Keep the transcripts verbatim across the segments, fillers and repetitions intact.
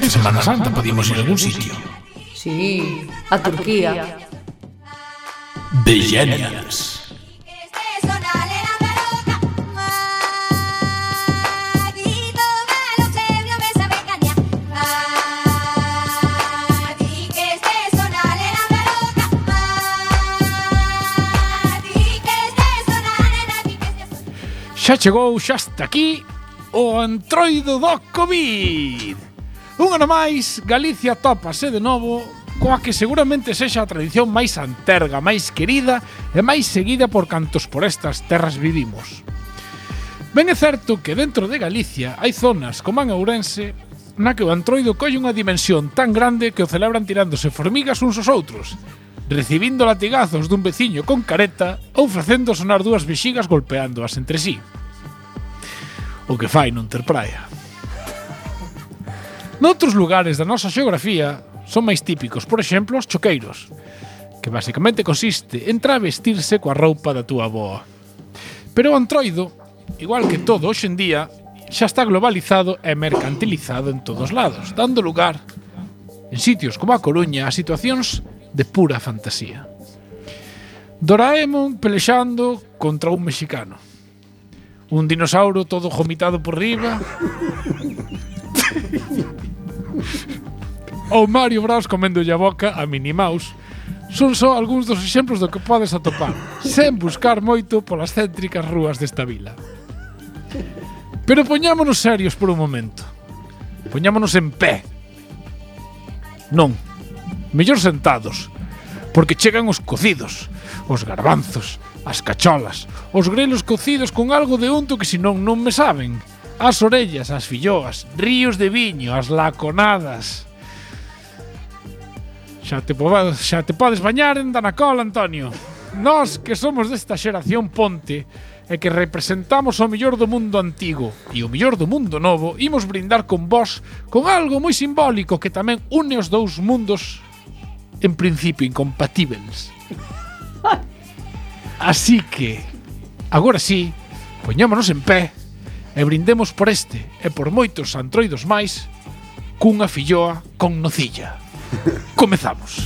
Esta Semana Santa podíamos ir a algún sitio. Sí, a Turquía. Bellenias. Xa chegou, xa está aquí o Antroido do Covid. Un ano máis, Galicia tópase de novo coa que seguramente sexa a tradición máis anterga, máis querida e máis seguida por cantos por estas terras vivimos. Ben é certo que dentro de Galicia hai zonas como en Ourense na que o Antroido colle unha dimensión tan grande que o celebran tirándose formigas uns aos outros, recibindo latigazos dun veciño con careta ou facendo sonar dúas vexigas golpeándoas entre sí. O que fai non ter praia. Noutros lugares da nosa xeografía son máis típicos, por exemplo, os choqueiros, que basicamente consiste en travestirse coa roupa da túa avoa. Pero o Antroido, igual que todo hoxe en día, xa está globalizado e mercantilizado en todos lados, dando lugar, en sitios como a Coruña, a situacións de pura fantasía. Doraemon pelexando contra un mexicano. Un dinosaurio todo vomitado por riba. Ou Mario Bros coméndolle a boca a Minnie Mouse. Son só algúns dos exemplos do que podes atopar, sen buscar moito polas céntricas rúas desta vila. Pero poñámonos serios por un momento. Poñámonos en pé. Non. Mellor sentados, porque chegan os cocidos, os garbanzos, as cacholas, os grelos cocidos con algo de unto que senón non me saben, as orellas, as filloas, ríos de viño, as laconadas. Xa te, podes, xa te podes bañar en Danacol, Antonio. Nós que somos desta xeración ponte e que representamos o mellor do mundo antigo e o mellor do mundo novo, imos brindar con vos con algo moi simbólico que tamén une os dous mundos en principio incompatíveis. Así que, agora sí, poñámonos en pé e brindemos por este e por moitos antroidos máis cunha filloa con nocilla. Comezamos.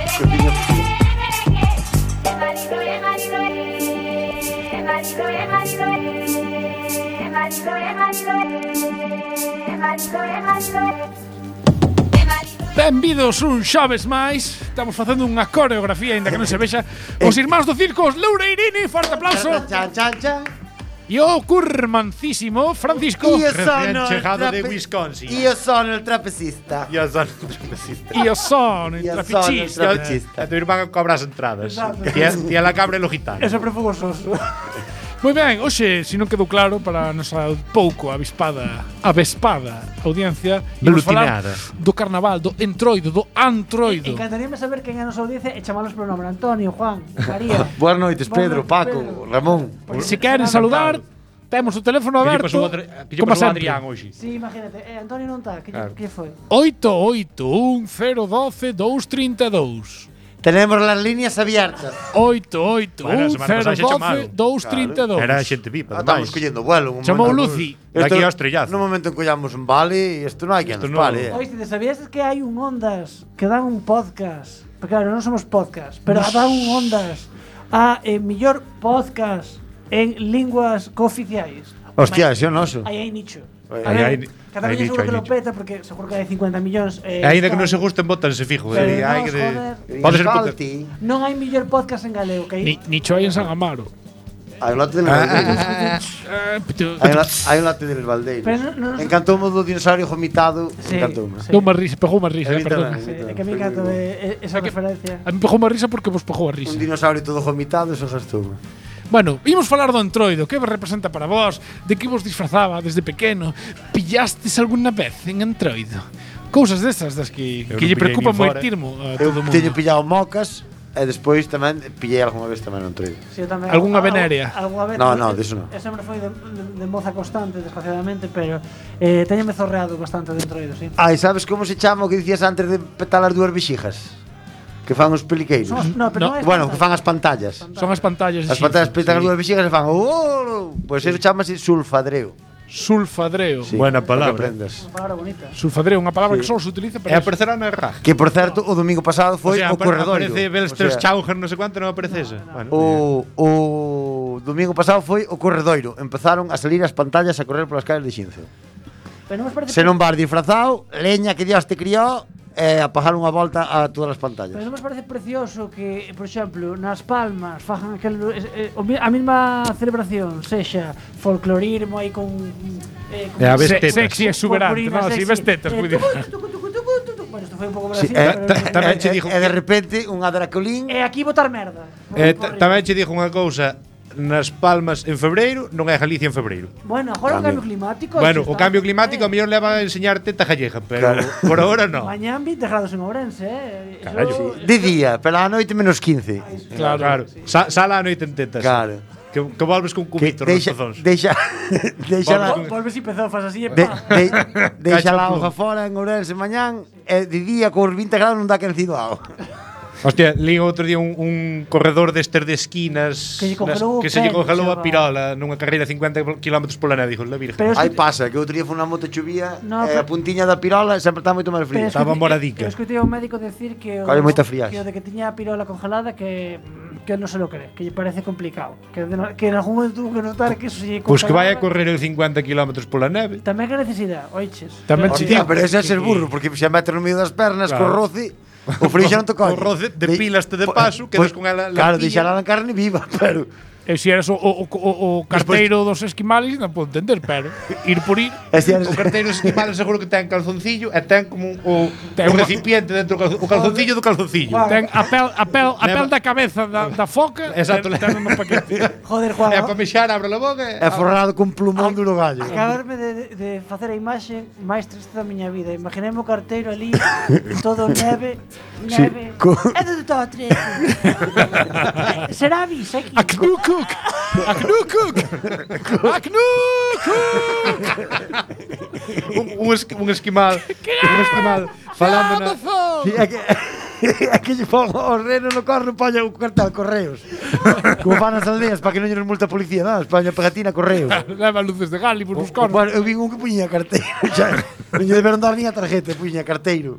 Benvidos un xoves máis. Estamos facendo unha coreografía, ainda que non se vexa. Os irmáns do circo, os Loureirini, forte aplauso. Chan, chan, chan. E o curmancísimo Francisco. Io sono chegado trape- de Wisconsin. Io sono il trapecista. Io sono il trapecista. E o son, el Io sono il traficista. trapecista. A tu irmán cobra as entradas. E a la cabra lo gitano. Eso é fogososo. Moi ben, hoxe, se non quedou claro para a nosa pouco avispada, avespada audiencia, imos falar Aglutinada. do carnaval, do entroido, do antroido. Encantaríame saber quen é a nosa audiencia e chamalos polo nome. Antonio, Juan, María. Buenas noites, Pedro, Buenas noites, Paco, Pedro. Ramón. Se queren saludar, temos o teléfono aberto, como sempre. Sí, imagínate, eh, Antonio non está, que, Claro. que foi? oito oito un cero un dos dous tres dous. Tenemos las líneas abiertas. oito oito Bueno, a un semana cero pasada xa un chamaron. dos tres dous. Era xente viva, Ah, estamos ademais. collendo vuelo. un Chamou momento. Lucy. Daqui Esto- ao estrellazo. No momento en que collamos un vale, isto non hai quen Esto nos no- pare. eh. Oíste, sabías que hai un Ondas que dan un podcast? Porque claro, non somos podcast, pero dan un Ondas a eh, millor podcast en linguas cooficiais. Hostia, ese é o noso. Aí hai nicho. Aí A ver, hai- Cataluña hai nicho, seguro que hai lo nicho. peta porque seguro que hai cincuenta millóns. Eh, E aínda que non se Euskadi. gusten, botanse fijo. Pero eh, hai nos, que de- joder. Pode ser porque- Salti. Non hai millor podcast en galego que hai. Ni, nicho hai en San Amaro. Hai un lote de Ah, Valdeiros. Eh, pito- Hai un la- hai un lote de Valdeiros. Pero non- non- Encantoume do dinosaurio vomitado. Sí, Encantoume. sí. Dou unha risa, pegou unha risa, A eh, mí perdón. tamén. Sí, é que me encanta eh, esa referencia. A mí pegou unha risa porque vos pegou a risa. Un dinosaurio todo vomitado, eso gastoume. Bueno, imos falar do entroido. Que representa para vos? De que vos disfrazaba desde pequeno? Pillastes alguna vez en entroido? Cousas desas das que, Eu que non lle pillei preocupan nin fora. moitirmo a Eu todo o mundo. teño pillado mocas e despois tamén pillei algunha vez tamén un troido. Sí, eu tamén. Algunha Al- venérea? Algunha vez. No, no, diso no. Eu sempre foi de, de, de moza constante, desgraciadamente, pero eh, teñome zorreado bastante dentro do sí. Ai, sabes como se chama o que dicías antes de petar as dúas vexijas? Que fan os peliqueiros. Son as- no, pero No, non é Bueno, que fan espantar. as pantallas. Son as pantallas. As así, pantallas petan as sí. dúas vexijas e fan oh, pois eso chamase sulfadreo. Sulfadreo. Sí, Buena para que palabra. aprendas. Unha palabra bonita. Sulfadreo, unha palabra que só se utiliza E para eso. aparecerá na R A G. Que, por certo, o domingo pasado O foi sea, o corredoiro. aparece Belster O sea, Chauger, non sei quanto, non aparece esa. Bueno, O, o domingo pasado foi o corredoiro. Empezaron a salir as pantallas a correr polas calles de Xinzo. Pero non vos parece Se non vas disfrazado, leña que Dios te criou, e a pagar unha volta a todas as pantallas. Pero non vos parece precioso que, por exemplo, nas Palmas fajan aquel, eh, o mi- a mesma celebración, sexa folclorismo aí con eh, con E a vez Se- tetas. Sexy e exuberante, purpurina no, sexy. si ves tetas, Eh, cuidado. tucu, tucu, tucu, tucu, tucu. Bueno, isto foi un pouco Sí, Brasil, e, pero- ta- tamén che e- digo e de que- repente unha dracolín. E aquí botar merda. Eh, Por- ta- tamén che dixo unha cousa, nas Palmas en febreiro non é Galicia en febreiro. Bueno, agora o Cambio. cambio climático. Bueno, xa o está. cambio climático a Eh, mellor leva a enseñar teta gallega, pero Claro. por ahora non. Mañán vinte grados en Ourense, eh. Iso- Carallo. iso- De día, pero á noite menos quince. Claro. Claro. Sa sala a noite en tetas. Claro. Que, que volves con Que cubito nos deixa, pezóns. deixa, deixa la, Vol- Volves e pezofas así e de, pa. de, deixa Cacha la plum. hoja fora en Ourense mañán e de día cos vinte grados non dá que encido ao. Hostia, li outro día un, un corredor destes de esquinas Que lle congelou o que se lle pé, congelou a chaval. pirola nunha carreira de cincuenta kilómetros pola neve, dijo la virgen. Pero es Aí que- pasa, que outro día foi unha moto chuvía No, e pero- a puntiña da pirola sempre está moito máis Pero fría. Estaba escute- moradica. Eu escutei a un médico decir que o, Colle moita friaxe. que o de que tiña a pirola congelada que que non se lo cree, que lle parece complicado, que de, no- que en algún momento tuvo que notar que eso se lle Pois que vai a congelaba. correr el cincuenta kilómetros pola neve. Tamén que necesidade, oiches. Tamén Pero- che Hostia, digo pero ese é ser burro, porque se mete no medio das pernas Claro. co roce, o frío xa non te colle. Co roce, depilaste de paso, quedas con ela Claro, lampilla. deixar a carne viva, pero E se eres o, o, o, o carteiro dos esquimales, non podo entender, pero ir por ir. e se eres, O carteiro esquimal seguro que ten calzoncillo e ten como un, o, Ten un unha- recipiente dentro do calzo- o calzoncillo do calzoncillo. Ten a pel, a pel, a pel Leva- da cabeza da, da foca. Exacto. Ten, ten no paquete. Joder, Juan, E para mexar abre a boca. e- é forrado con plumón duro gallo. acabarme de, de facer a imaxe máis triste da miña vida. Imaginemos o carteiro ali, todo neve, Sí, neve. co- É do todo triste. Será bis aquí. A knukuk! A knukuk! A knukuk! un, un, esqui- un esquimal, un esquimal falando na, Sí, é que, é que lle pon os renos no corre poña un cartel correos. Como fan as aldeas para que non lle nos multa a policía, nada, poña pegatina correos. Leva luces de Galibus nos cornos. Bueno, eu vi un que puña carteiro, xa, non lle deberon dar nin a tarjeta, puña carteiro.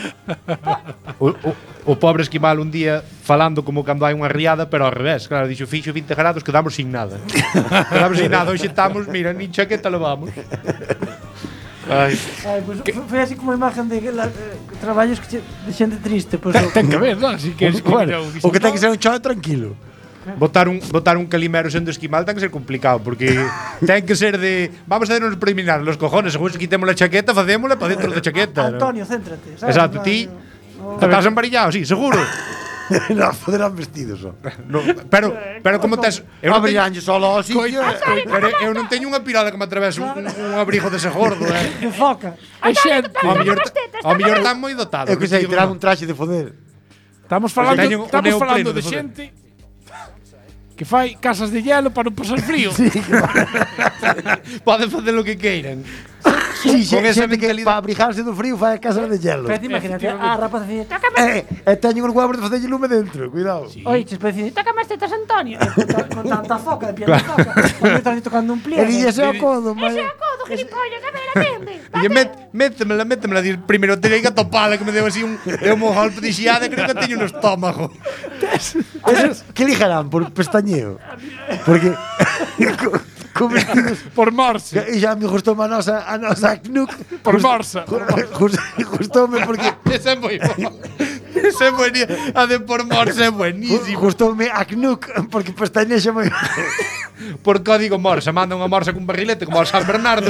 o, o, o pobre esquimal un día falando como cando hai unha riada, pero ao revés. Claro, dixo, fixo vinte grados, quedamos sin nada. Quedamos sin nada, hoxe estamos, mira, nin chaqueta levamos. Ai. Ai, pues, foi así como a imagen de la, eh, traballos que che, de xente triste, pois pues, Ten que ver, non? Si queres que mira Bueno, o que ten que ser un chove tranquilo. Botar un, botar un calimero sendo esquimal ten que ser complicado, porque ten que ser de vamos a hacernos preliminar los cojones, según se quitemos la chaqueta, facémosla para dentro da chaqueta. ¿no? Antonio, céntrate, sabes? Exacto, No, ti no. estás embarillado, sí, seguro. Non, poderán vestidos, só. No, pero pero como tes eu non, teño, Abriránlle solo ao sitio. pero eu non teño unha pirada que me atravese un, un abrigo dese gordo, eh. Que foca. É xente. Ao mellor, ao mellor tan moi dotado. Eu que sei, digo, tirar no. un traxe de foder. Estamos falando, Teño un estamos neopreno falando de de foder. xente que fai casas de hielo para non pasar frío. Sí. Poden facer o que queiran. Sí, Con xe- esa xente que mentalidade- para abrigarse do frío fai casas de hielo. Pero ti imagínate, a rapaz decide, toca Eh, e teñen os huevos de facerlle lume dentro, cuidado. Oye, pero decide, toca máis tetas, Antonio. E con, ta- con tanta foca, de piel de foca. Cuando estás tocando un E pliegue. dille ese ao codo, Ese mae. é o codo, gilipollas, a ver, atende. E lle met, métemela, métemela, dir, primeiro teria que atopala, que me deu así un, deu un golpe de xiada, creo que teño no estómago. Ese, que lijarán por pestañeo. Porque co, co vestidos Por morse. e xa me gustou a nosa a nosa Knuk. Por morsa. Gustoume porque Esa é moi boa. Esa é buenísima. A de por morse é buenísimo. gustoume a Knuk porque pestañexa moi. Por código morse, manda unha morsa cun barrilete como aos San Bernardos.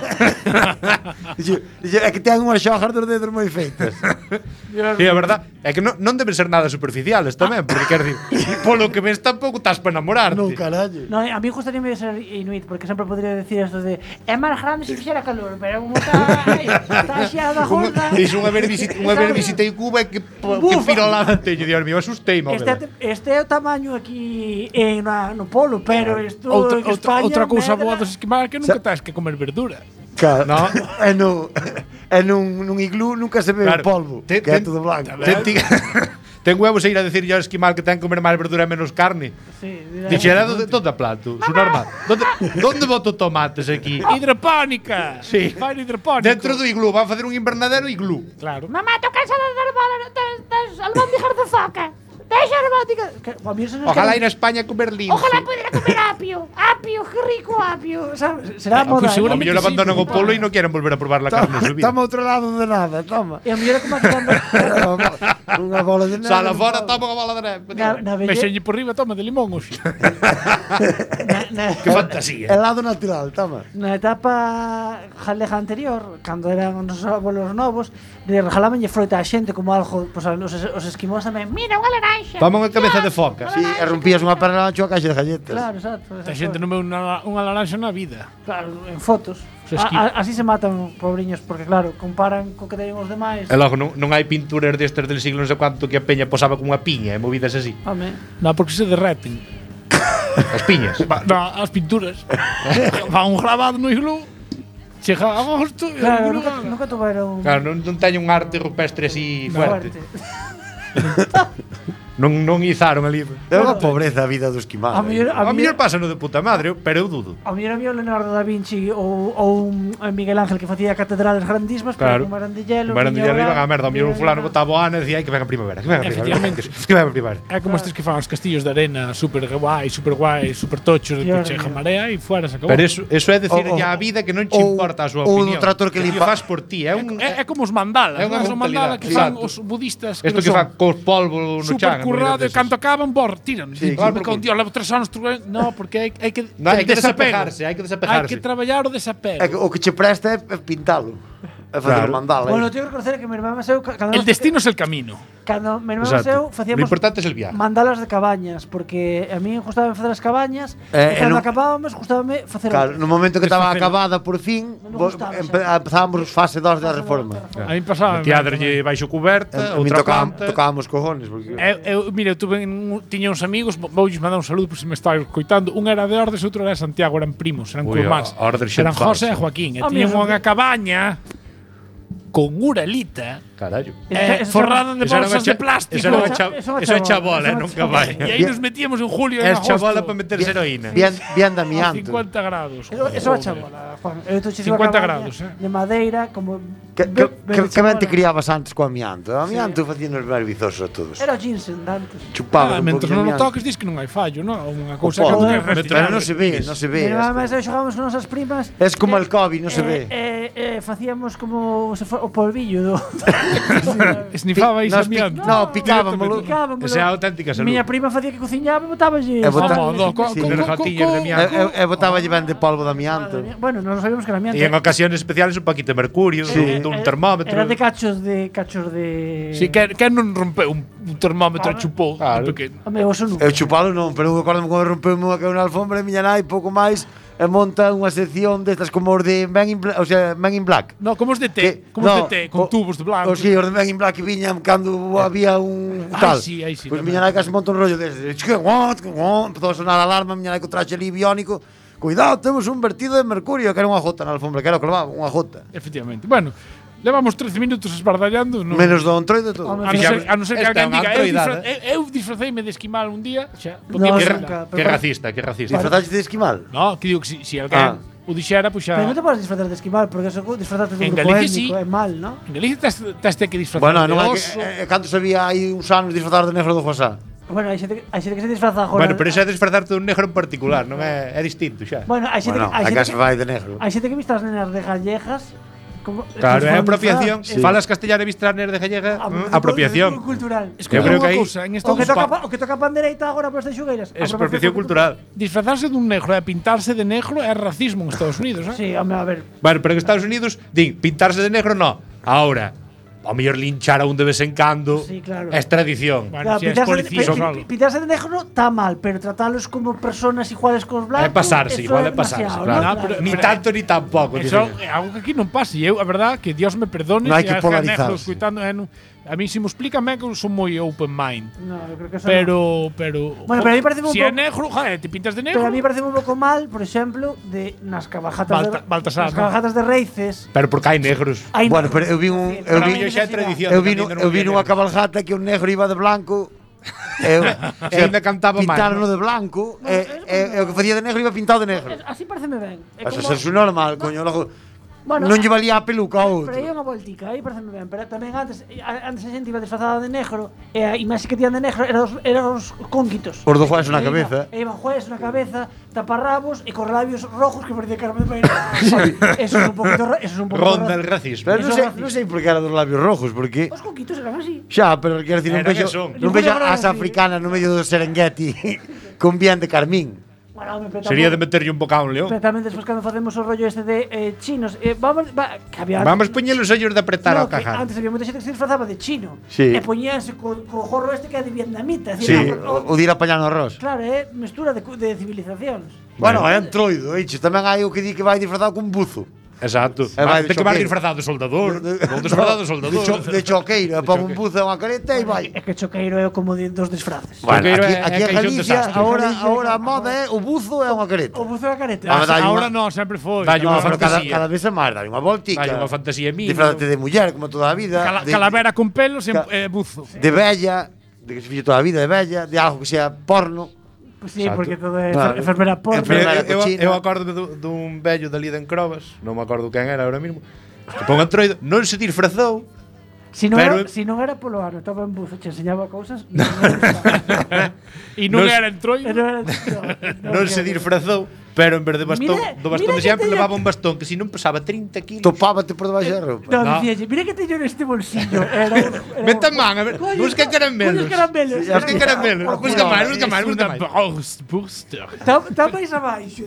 Dixe, dixe, é que ten unhas xogas dos dedos moi feitas. E a verdad é que non, non deben ser nada superficiales tamén, porque quer dicir, polo que ves tampouco estás para enamorarte. Non, carallo. No, a mí gustaría ser inuit, porque sempre podría decir esto de é máis grande se fixera calor, pero como está está xiada gorda. Iso unha vez visitei, unha vez visitei Cuba e que, que Bufa. pirolada teño, Dios mío, asustei, Este, este é o tamaño aquí en na, no polo, pero isto Outra, en outra, España outra cousa medra. boa dos esquimales que nunca tens que comer verdura. Claro. No. E no, e nun, nun iglú nunca se ve Claro. o polvo, Te- que é te- todo blanco. Ten ti, ten huevos a ir a decirlle ao esquimal que ten que comer máis verdura e menos carne. Sí, dirá- Dixera do todo a plato, su normal. Donde donde boto tomates aquí? Hidropónica. Sí. Fai hidropónico. Dentro do iglú, van facer un invernadero iglú. Claro. Mamá, tô cansada das, bolas- das, das albóndigas de foca. Deixa as albóndigas. Que- a mí eso no es Ojalá que- ir a España a comer lince. Ojalá pudiera comer apio. Apio, qué rico apio. ¿sabes? Será Ah, moda. pues ¿eh? seguro- A mellor sí, abandonan o sí. polo e non queren volver a probar la carne en su vida. Toma outro lado de nada, toma. E a mellor é como cando Unha bola de neve. Sala fora, toma unha bola de neve. na, na, velle, Mexenlle por riba, toma de limón hoxe. na, na, Que fantasía. Helado natural, toma. na etapa jaleja anterior, cando eran os abuelos novos, le regalabanlle froita a xente como algo, pues, os, os esquimós tamén. Mira, unha laranxa. Toma unha cabeza de foca. Si, e rompías unha perna ancho a caixa de galletas. Claro, exacto. A xente non ve unha, unha laranxa na vida. Claro, en fotos. Se A, esqui- a, así se matan pobriños, porque claro, comparan co que teñen os demais. E logo non, non hai pinturas destes del siglo non sei cuánto que a peña posaba con unha piña e movidas así. Home, Non, porque se derreten. As piñas. Va, no, as pinturas. Va un grabado no iglú. Chega a agosto e claro, o iglú nunca, gana. nunca tuveron Claro, non, non teño un arte rupestre así fuerte. fuerte. Non, non izaron ali. É unha pobreza a vida do esquimal. A mellor, a A mellor mellor, pásano de puta madre, pero eu dudo. a mellor había o Leonardo da Vinci ou, ou un Miguel Ángel que facía catedrales grandísimas, Claro. pero como eran de hielo. Eran de viña iban a ahora, merda. A mellor un viña fulano ahora. botaba o ano e decía, ai, que venga a primavera, que venga a primavera. Efectivamente. Que venga a primavera. É como estes que fan os castillos de arena, super guai, super guai, super tochos, Dios que chega mío. marea e fuera se acabou. Pero eso, eso é decir O- o- ya a vida que non che ou- importa a súa ou opinión. do trator que ti limpa- faz por ti, é un É, é como os mandalas, É unha os mandala mentalidade. que fan Exacto. os budistas Isto que non fan son cos polvos no super chan. currado e canto acaban, bor, tiran. Sí, Sí, claro, claro, con Dios, levo tres anos tu... No, porque hai, hai que No, hai que desapego. desapegarse, hai que Hai desapegarse. que traballar o desapego. É que o que che presta é pintalo. É facer Claro. o mandala. Bueno, eh. tengo que reconocer que mi hermana seu cando El destino es el camino. Cando mi hermana Exacto. seu Lo facíamos importante es el viaje. mandalas de cabañas, porque a mí gustaba facer as cabañas, Eh, e cando e non- acabábamos gustábame facer Claro, no momento que estaba Desfacer. acabada por fin, Non me vo- gustaba, empe- xa. empezábamos fase dos da reforma. A mí pasaba. Tiadrelle baixo A cuberta, mí outra tocábamos, planta. tocábamos cojones porque Eu, eu, mira, eu tuve un, tiña uns amigos, vou mandar un saludo por se me está coitando. Un era de Ordes, outro era de Santiago, eran primos, eran Ui, curmáns. a Ordes xente Eran José falsa. e Joaquín, e Ah, tiñan mira, unha cabaña con uralita Carallo. eh, Eso- forrada de Esa era bolsas unha de cha- plástico. esa era unha Eso- cha- eso é Eso é chabola, chabola, eso é nunca chabola. vai. E aí nos metíamos en julio e en Es agosto chabola para meterse bien, heroína. bien, bien de a amianto. cincuenta grados. Eso, eso é a chabola, Juan. Eu tô che digo cincuenta a cabaña grados, eh. de madeira como Que, be- que, be- que, que ben te chabola. criabas antes co amianto. O amianto facíanos máis vizosos a todos. Era o ginseng de antes. Chupaba Ah, un mentre pouco non o amianto. toques dis que non hai fallo, non? Unha O cousa que polvo. non é Pero Pero retirable. non se ve, non se ve. Mi hermana es- máis eu xogábamos con nosas primas. Es como eh, el COVID, non se eh, ve. Eh, eh, facíamos como se for o polvillo do Esnifabais Nos pi- amianto. No, picábamos. Picábamos. Esa é a auténtica salud. Miña prima facía que cociñaba e botáballe. E bota- Como, do, co, Sí, co, unas co, gatillas co, de E, amianto. e, e botaba ben de polvo de amianto. Bueno, non sabíamos que era amianto. E en ocasiones especiales un poquito de mercurio, Sí. un, un Era- termómetro. Era de cachos de cachos de Si, que, que non rompeu un, un termómetro e chupou Claro. de pequeno. Home, oso nunca. Eu chupalo non, pero eu acordo cando rompeu unha que unha alfombra e miña nai pouco máis e monta unha sección destas como os de Men in Black, o sea, Men in Black. No, como os de té, Que- como os no, de té, con o- tubos de blanco. O si, os de Men in Black que viñan cando había un Ai, tal. sí, ai, sí, Pois tamén. miña nai case monta un rollo desde. Que guat, que guat, empezou a sonar a alarma, miña nai co traxe ali biónico. Cuidado, temos un vertido de mercurio, que era unha jota na alfombra, que era o que levaba, unha jota. Efectivamente. Bueno, levamos trece minutos esbardallando. No, Menos do entroido todo. Home, a non ser, a non ser que Esta é alguén unha diga, eu, antroidade. disfra, eu, eu disfraceime de esquimal un día, xa, No, podía nunca. ser. Pero Que para- racista, que racista. Disfrutaste de esquimal? No, que digo que si, si alguén Ah. o dixera, pois xa... Pero non te podes disfrazar de esquimal, porque eso disfrazarte de En un grupo Galicia étnico sí. é mal, ¿no? En Galicia tes, tes que disfrazar Bueno, de non hai oso. que. Eh, canto sabía hai uns anos disfrutar de negro do Josá. Bueno, hai xente, hai xente que se disfraza agora. Bueno, pero ese é disfrazarte dun negro en particular, non é, é distinto xa. Bueno, hai xente Bueno, que hai hai xente que se que vai de negro. hai xente que viste as nenas de gallejas como Claro, é como apropiación. disfraz, Si eh, falas castellano e vistas negra de gallega, a- mm, a- apropiación. cultural. Es Eu que creo que unha aí cousa, en O Estados que toca Unidos, pa- o que toca pandereita agora por estas xugueiras. É apropiación cultural. disfrazarse dun negro e pintarse de negro é racismo en Estados Unidos, eh? Sí, home, a ver. Bueno, pero en Estados Unidos, din, pintarse de negro no. Ahora, ao mellor linchar a un de vez en cando Sí, claro. é tradición. Bueno, Claro, si es pintarse, policía, pi- solo. pi- pintarse de negro está mal, pero tratarlos como personas iguales con los blancos. É pasarse, eso igual es é pasarse, demasiado, claro. ¿no? No, pero- Ni pero- tanto ni tampouco. Eso dicen. é algo que aquí non pasa. E eu, a verdad, que Dios me perdone Non hai se que hai polarizarse. negros escuitando, eh, non, A mí se me explican ben que eu son moi open mind. No, eu creo que eso Pero, pero… Bueno, pero a mí parece un Si é pouco- negro, joder, te pintas de no. negro. Pero a mí parece un pouco mal, por exemplo, de nas cabajatas Balta- de Baltasar, nas ¿no? cabajatas de Reices. Pero porque hai negros. Hai Bueno, pero eu vi un eu Para vi mí xa é tradición. eu vi que nu- ainda non eu vi había nunha negros. cabalgata que un negro iba de blanco. Eu, E ainda cantaba máis, pintaron ¿no? de blanco e, e, e o que facía de negro iba pintado de negro. Así pareceme ben. É Eso como- é normal, coño, logo Bueno, non lle valía a peluca ao outro. Pero aí é unha voltica, aí pareceme ben. Pero tamén antes, a- antes a xente iba disfrazada de negro e a imaxe que tían de negro eran os, eran os cónquitos. Os do Juárez na E iba- cabeza. E iban Juárez na cabeza, taparrabos e cos labios rojos que parecía Carmen de Mairena. Eso es un poquito ra- eso es un poquito Ronda el ra- racismo. Pero non Eso sei, racista. non sei por que era dos labios rojos, porque Os conquitos eran así. xa, pero quero dicir, non Eran vexo, que son. non vexo Yo creo que as sí. africanas no medio do Serengeti con bien de carmín. Bueno, home, pero Sería de tampouco- meterlle un bocado a un león. Pero tamén despois cando facemos o rollo este de eh, chinos, eh, vamos, va, que había Vamos poñer os ollos de apretar No, ao que cajar. antes había moita xente que se disfrazaba de chino. Sí. E poñíanse co, co jorro este que é de vietnamita. Sí, decir, o, o de ir apañando arroz. Claro, é mestura de, cu- de civilizacións. Bueno, é entroido, eixe. Tamén hai o que di que vai disfrazado cun buzo. Exacto. E vai De de que vai choqueiro. disfrazado de soldador. Ou disfrazado de soldador. De, cho, de choqueiro, e pon un buzo e unha careta e vai. É que choqueiro é o como de, dos disfraces. Bueno, Choqueiro aquí, é- aquí é en caixón Galicia, desastre. ahora, Galicia, ahora a claro. moda é o buzo e unha careta. O buzo e a careta. Ah, dai Ahora unha- non, sempre foi. Dalle No, unha pero cada, fantasía. cada vez é máis, dai unha voltica. Dalle unha fantasía mínima. Disfrázate de muller, como toda a vida. Cala- de, calavera con pelos e Ca- eh, buzo. de bella, de que se fixo toda a vida de bella, de algo que sea porno. Pues sí, Exacto. porque todo é Claro. enfer- enfermera porno. Enfermera. Eu, eu, cochina. eu acordo dun, dun vello dali de Encrobas, non me acordo quen era ahora mismo, que pon entroido, non se disfrazou, Si non, pero- era, si non era polo ano, estaba en buzo, che enseñaba cousas. Non, era- E non Nos- era entroido. non, era- no, non que- se disfrazou, pero en vez de bastón, Mira- do bastón mira de que sempre teña- levaba un bastón que si non pesaba trinta kilos. Topábate por debaixo da roupa. No, No. dicíalle, mira que teño neste bolsillo. Era, era, Vete a man, a ver, Coño, busca co- caramelos. Coños caramelos. Busca caramelos, busca máis, busca máis, busca máis. Brust, Buster. Está máis abaixo.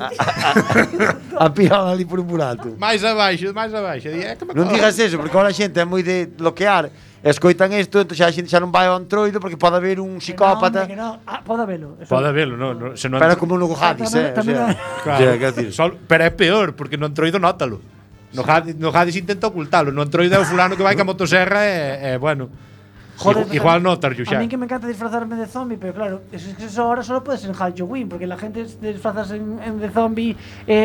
A pirada ali por un burato. Máis abaixo, máis abaixo. Di, é que me Non cojo. digas eso, porque ahora a xente é moi de bloquear. Escoitan isto, entón xa a xente xa non vai ao entroido porque pode haber un psicópata. Que no, ah, pode velo. Eso- Pode velo, non, non, se non Pero como un Hugo Hadis, eh. Tamén- tamén o sea, hai- o sea, quero decir, Sol, pero é peor, porque no entroido nótalo. No Hadis, no Hadis intenta ocultalo. No entroido é o fulano que vai ca motoserra e, e bueno. Joder, Igual- igual notarlo A xa. mí que me encanta disfrazarme de zombie, pero claro, eso, es que eso ahora solo puede ser en Halloween, porque la gente se disfraza en, en de zombie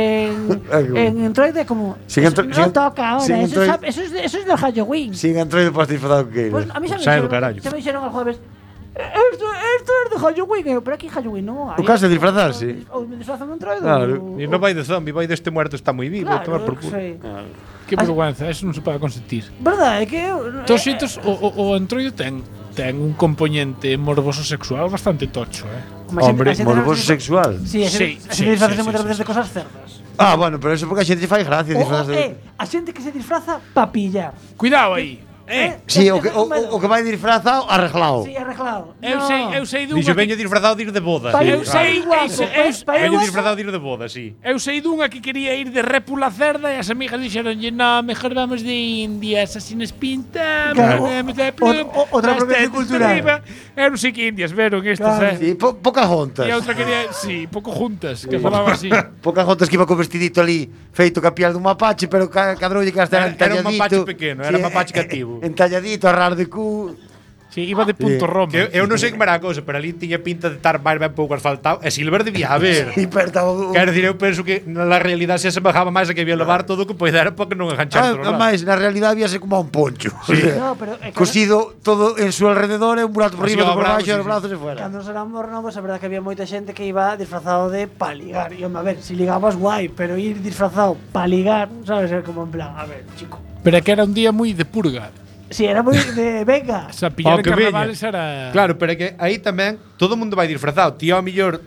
en, Ay, qué en Entroide como Sin eso entro- no sin- toca ahora, sin eso, Entroide- sabe- eso, es de, eso es de Halloween. sin entroido podes disfrazado que Pues queiras. a mí xa me Sae do dixeron, carallo. xa me dixeron al jueves Esto, esto es de Halloween, e eu, pero aquí Halloween non hai. O caso de disfrazarse. Ou me disfrazan de Entroide Claro. ou- E non vai de zombie, vai deste muerto está moi vivo. Claro, Tomar por eu culo. sei. Que vergüenza, eso non se pode consentir. Verdade, é que eu, Todos eh, xeitos, o, o, o entroido ten ten un componente morboso sexual bastante tocho, eh. como a xente- Hombre, a xente- Morboso sexual. Sí, a Sí, xente, a sí, xente disfraza sí, moitas sí, veces sí, de cosas cerdas. Ah, bueno, pero eso porque a xente lle fai gracia O, o, disfrazarse. eh, a xente que se disfraza pa pillar. Cuidado aí. Eh, Sí, o que, o, o, o que vai disfrazado arreglado. Sí, arreglado. eu No. sei, eu sei dunha Dixo, que, veño disfrazado de ir de boda. Pa Sí, ir- eu pa sei, ir guapo, eu- pa- eu- pa ir Veño guapo. disfrazado de ir de boda, sí. eu sei dunha que quería ir de répula cerda e as amigas dixeronlle, "No, mejor vamos de indias, así nos pintamos." Claro, eh, de- o- o- outra las apropiación tetas cultural. arriba." Eu non sei que indias veron estas, Claro. eh. Sí, po, pocas juntas. E a outra quería, sí, pouco juntas, que falaba así. Pocas juntas que iba co vestidito ali feito ca piel dun mapache, pero ca, cadroulle que hasta Era- era un entalladito. mapache pequeno, era un mapache cativo. Entalladito, a rar de cu. Sí, iba de punto roma. Que eu, eu non sei como era a cousa, pero ali tiña pinta de estar máis ben pouco asfaltado. E Silver debía haber. E perta o... Quero dicir, eu penso que na realidade se asemejaba máis a que había levar todo o que poidera para que non enganchar Ah, outro lado. máis, na realidade víase como a un poncho. O sea, No, pero é que cosido todo en su alrededor, e un burato por Así riba, ao outro por bravo, baixo, sí, os sí. brazos e fuera. Cando nos éramos novos, a verdade que había moita xente que iba disfrazado de pa ligar. E, home, a ver, si ligabas guai, pero ir disfrazado pa ligar, sabes, era como en plan, a ver, chico. Pero é que era un día moi de purga. Si era moi de venga. O sea, pillar Ao en que veña. carnavales era… Claro, pero é que aí tamén todo o mundo vai disfrazado. Ti ao millor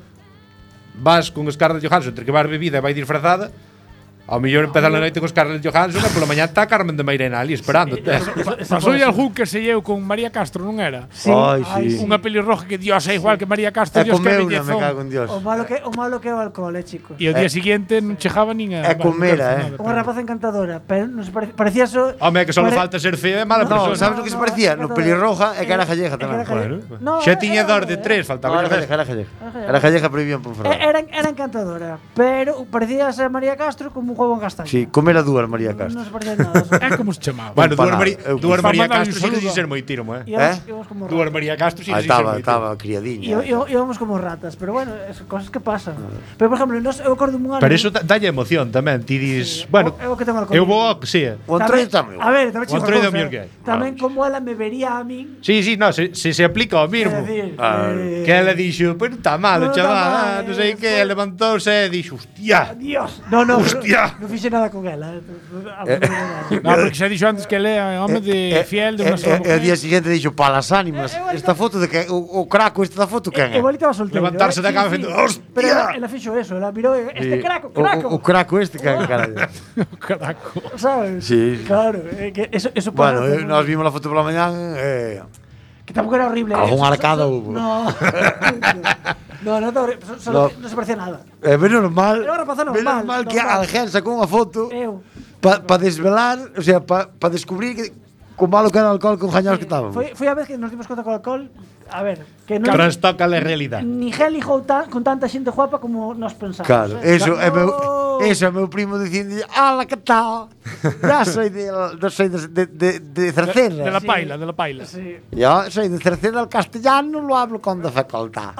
vas con Scarlett Johansson, entre que vas bebida e vai disfrazada. Ao millor empeza a noite con Scarlett Johansson e pola mañá está Carmen de Mairena ali esperándote. Pasou algún que se lleu con María Castro, non era? Sí, Ai, ai, sí. Unha pelirroja que Dios é igual que María Castro, E Dios que comeu unha, me cago en bellezón. Dios. O malo que o malo que é o alcohol, eh, chicos. E o día seguinte non chegaba nin a… É comera, eh. Unha rapaza encantadora, pero non se pare, parecía so Home, que só pare- falta ser fea e mala No, persona. sabes o que se parecía? No pelirroja e que era gallega É que tamén. era gallega. Claro. No, Xa era- tiña era dor de gallega. tres, No, faltaba era que gallega, era gallega. Era gallega prohibido por Eh, favor. Era, era encantadora, pero parecía ser María Castro como juego en castaño. Sí, comer a dúas María Non Castro. se parecía nada. É como se chamaba. Bueno, Duar Empanada. María, Eu Duar quis. María Para Castro sí que saludo. sí ser moi tiro, eh. Íbamos, Eh? íbamos como Duar ratas. María Castro sí Ah, que sí ser estaba, moi tiro. estaba criadiña. Í- í- Íbamos como ratas, pero bueno, es cosas que pasan. Pero por ejemplo, nos, eu acordo un ano. Pero iso da- dalle emoción tamén. Ti dis, bueno, eu que tengo alcohol. eu vou ao que sea. O Antroido tamén. A ver, tamén O chico Antroido cousa, mellor que hai. Tamén como ela me vería a min. Sí, sí, no, se, se se aplica ao É mismo. decir, Ah, eh, Que ela dixo, pois non está mal, Non está chaval, mal, ah, non sei eh, que, foi- levantouse e dixo, hostia. Dios. No, no, Hostia. non fixe nada con ela. Eh. No, porque xa dixo antes que ele é home de fiel de unha sola E o día mujer. seguinte dixo palas ánimas. Eh, eh, Esta foto de que o, o craco esta foto quen é? Igual estaba solteiro. Levantarse eh, da sí, cama sí. facendo, "Hostia". Pero ela, ela fixo eso, ela mirou e, este Sí. craco, O- craco. O, o craco este quen, carallo. Caraco. ¿Sabes? Sí. Claro, eh, que eso, eso Bueno, pasa, eh, ¿no? nós vimos la foto pola mañán eh, Que tampoco era horrible. Algún eh, so- arcado so- hubo. No. No, no, no, so- solo No. que no se parecía nada. eh, menos mal. Era unha rapaza normal, Menos mal que normal. Algel sacou unha foto Eu. para pa desvelar, o sea, para pa descubrir que con malo que era o alcohol con jañados que estaban. Foi, foi a vez que nos dimos conta con o alcohol. A ver, que non. Trastoca a realidade. Ni Gel lijou ta, con tanta xente guapa como nos pensamos. Claro, eh. eso é meu No. eso é meu primo dicindo, "Ala, que tal? Ya soy de no soy de de de, de Cerceda." De la Sí. paila, de la paila. Sí. Yo soy de Cerceda al castellano, lo hablo con dificultad.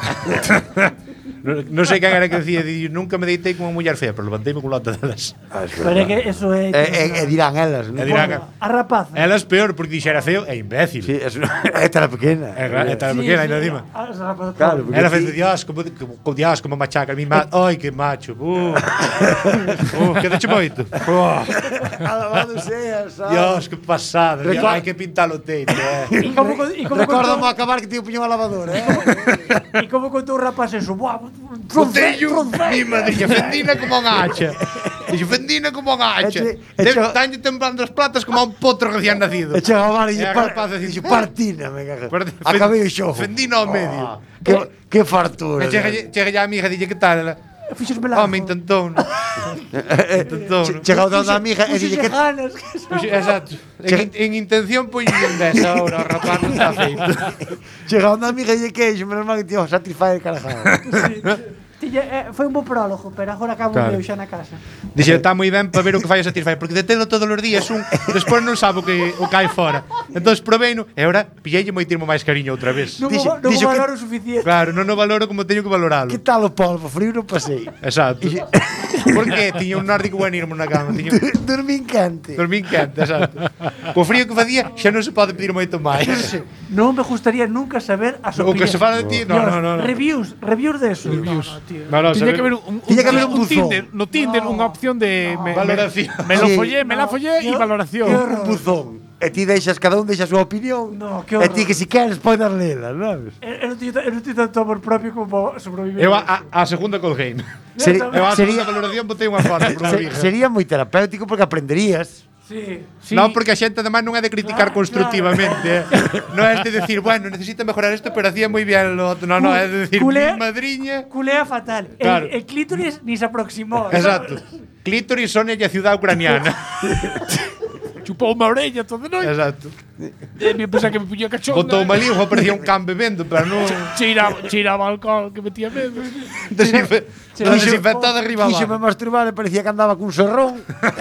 Non no sei quen era que decía, di, nunca me deitei con unha muller fea, pero levanteime con lota delas. Pero é que eso é. E, e, e dirán elas, E non? dirán, Bueno, a rapaza. Elas peor, porque dixera feo e imbécil. Sí, eso, esta era pequena. É gra- é tan Sí, pequena, sí, ainda dima. a- a rapaza- Claro, porque Ela ti- fez, Dios, como, como, como, Dios, como machaca. Mi ma Ai, que macho. Uh, uh, que deche moito. Uh, Alabado seas, sabes? Dios, que pasada. Dios, Recuerda- hai que pintar o teito, eh. E como, co- e como Recórdame contou- acabar que tío puño a lavadora, eh? E como contou o rapaz eso, buah, Botello, mi madriña, fendina como un hacha. Dixo, fendina como un hacha. Eche- Debe eche- tanlle temblando as platas como a un potro recién nacido. E chega a bar e E a par, rapaz decir, dixo, partina, me cago. Par- Acabei o xogo. Fendina ao medio. Ah, que, que fartura. E chega, chega ya a amiga e dille, que tal? Ela, fixos melazo. oh, me intentou, no. Intentou, no. Chega outra da amiga e dille que ganas, que Pois, exacto. En, en intención, pois en desa hora, o rapaz non está feito. chega onda amiga e lle queixo, menos mal que tío Satisfyer carajado. Tille, eh, foi un bo prólogo, pero agora acabo Claro. claro. eu xa na casa. Dixe, está moi ben para ver o que fai a Satisfyer, porque detelo todos os días un, despois non sabe o que o que hai fora. Entón proveino e agora pilleille moi tirmo máis cariño outra vez. Non Dixo- mo, non dixo mo que- valoro suficiente. Claro, non o valoro como teño que valoralo. Que tal o polvo? Frío no pasei. Exacto. Porque tiña un nórdico buenísimo na cama, tiña Dormín quente. dormín quente, exacto. Co frío que facía xa non se pode pedir moito máis. Non me gustaría nunca saber as O que opinións. se fala de ti, no, Dios, no, no. no. Reviews, reviews de eso. Reviews. No, no, tío. No, no, Tiña saber- que haber un, un, Tiña que haber un un buzón. Tinder, no Tinder No. unha opción de me, Valoración. Me, me lo Sí. follé, me la No. follé e Qué- valoración. qué Un horror. buzón. E ti deixas, cada un deixa a súa opinión. No, que E ti horror. que si queres podes lela, sabes? Eu eu non teño eu non teño tanto amor propio como sobrevivir. Eu a, a, a segunda call game. Seri- tamén. Eu a Sería- segunda valoración botei unha foto por unha Se, viga. sería moi terapéutico porque aprenderías. Sí. Sí. Non, porque a xente además non é de criticar Claro, constructivamente. eh. Non é de decir, bueno, necesita mejorar isto, pero hacía moi bien lo otro. Non, non, é de decir, Culé- mi madriña. Culea fatal. Claro. El, el clítoris ni se aproximó. Exacto. Clítoris, Sonia e a ciudad ucraniana. Chupou unha orella toda noite. Exacto. E me pensaba que me puñía cachonda. Botou uma língua, parecía un can bebendo, pero non... Cheiraba, cheiraba alcohol que metía medo. Desinfe... Desinfectada arriba Quíxome abajo. masturbar e parecía que andaba cun serrón.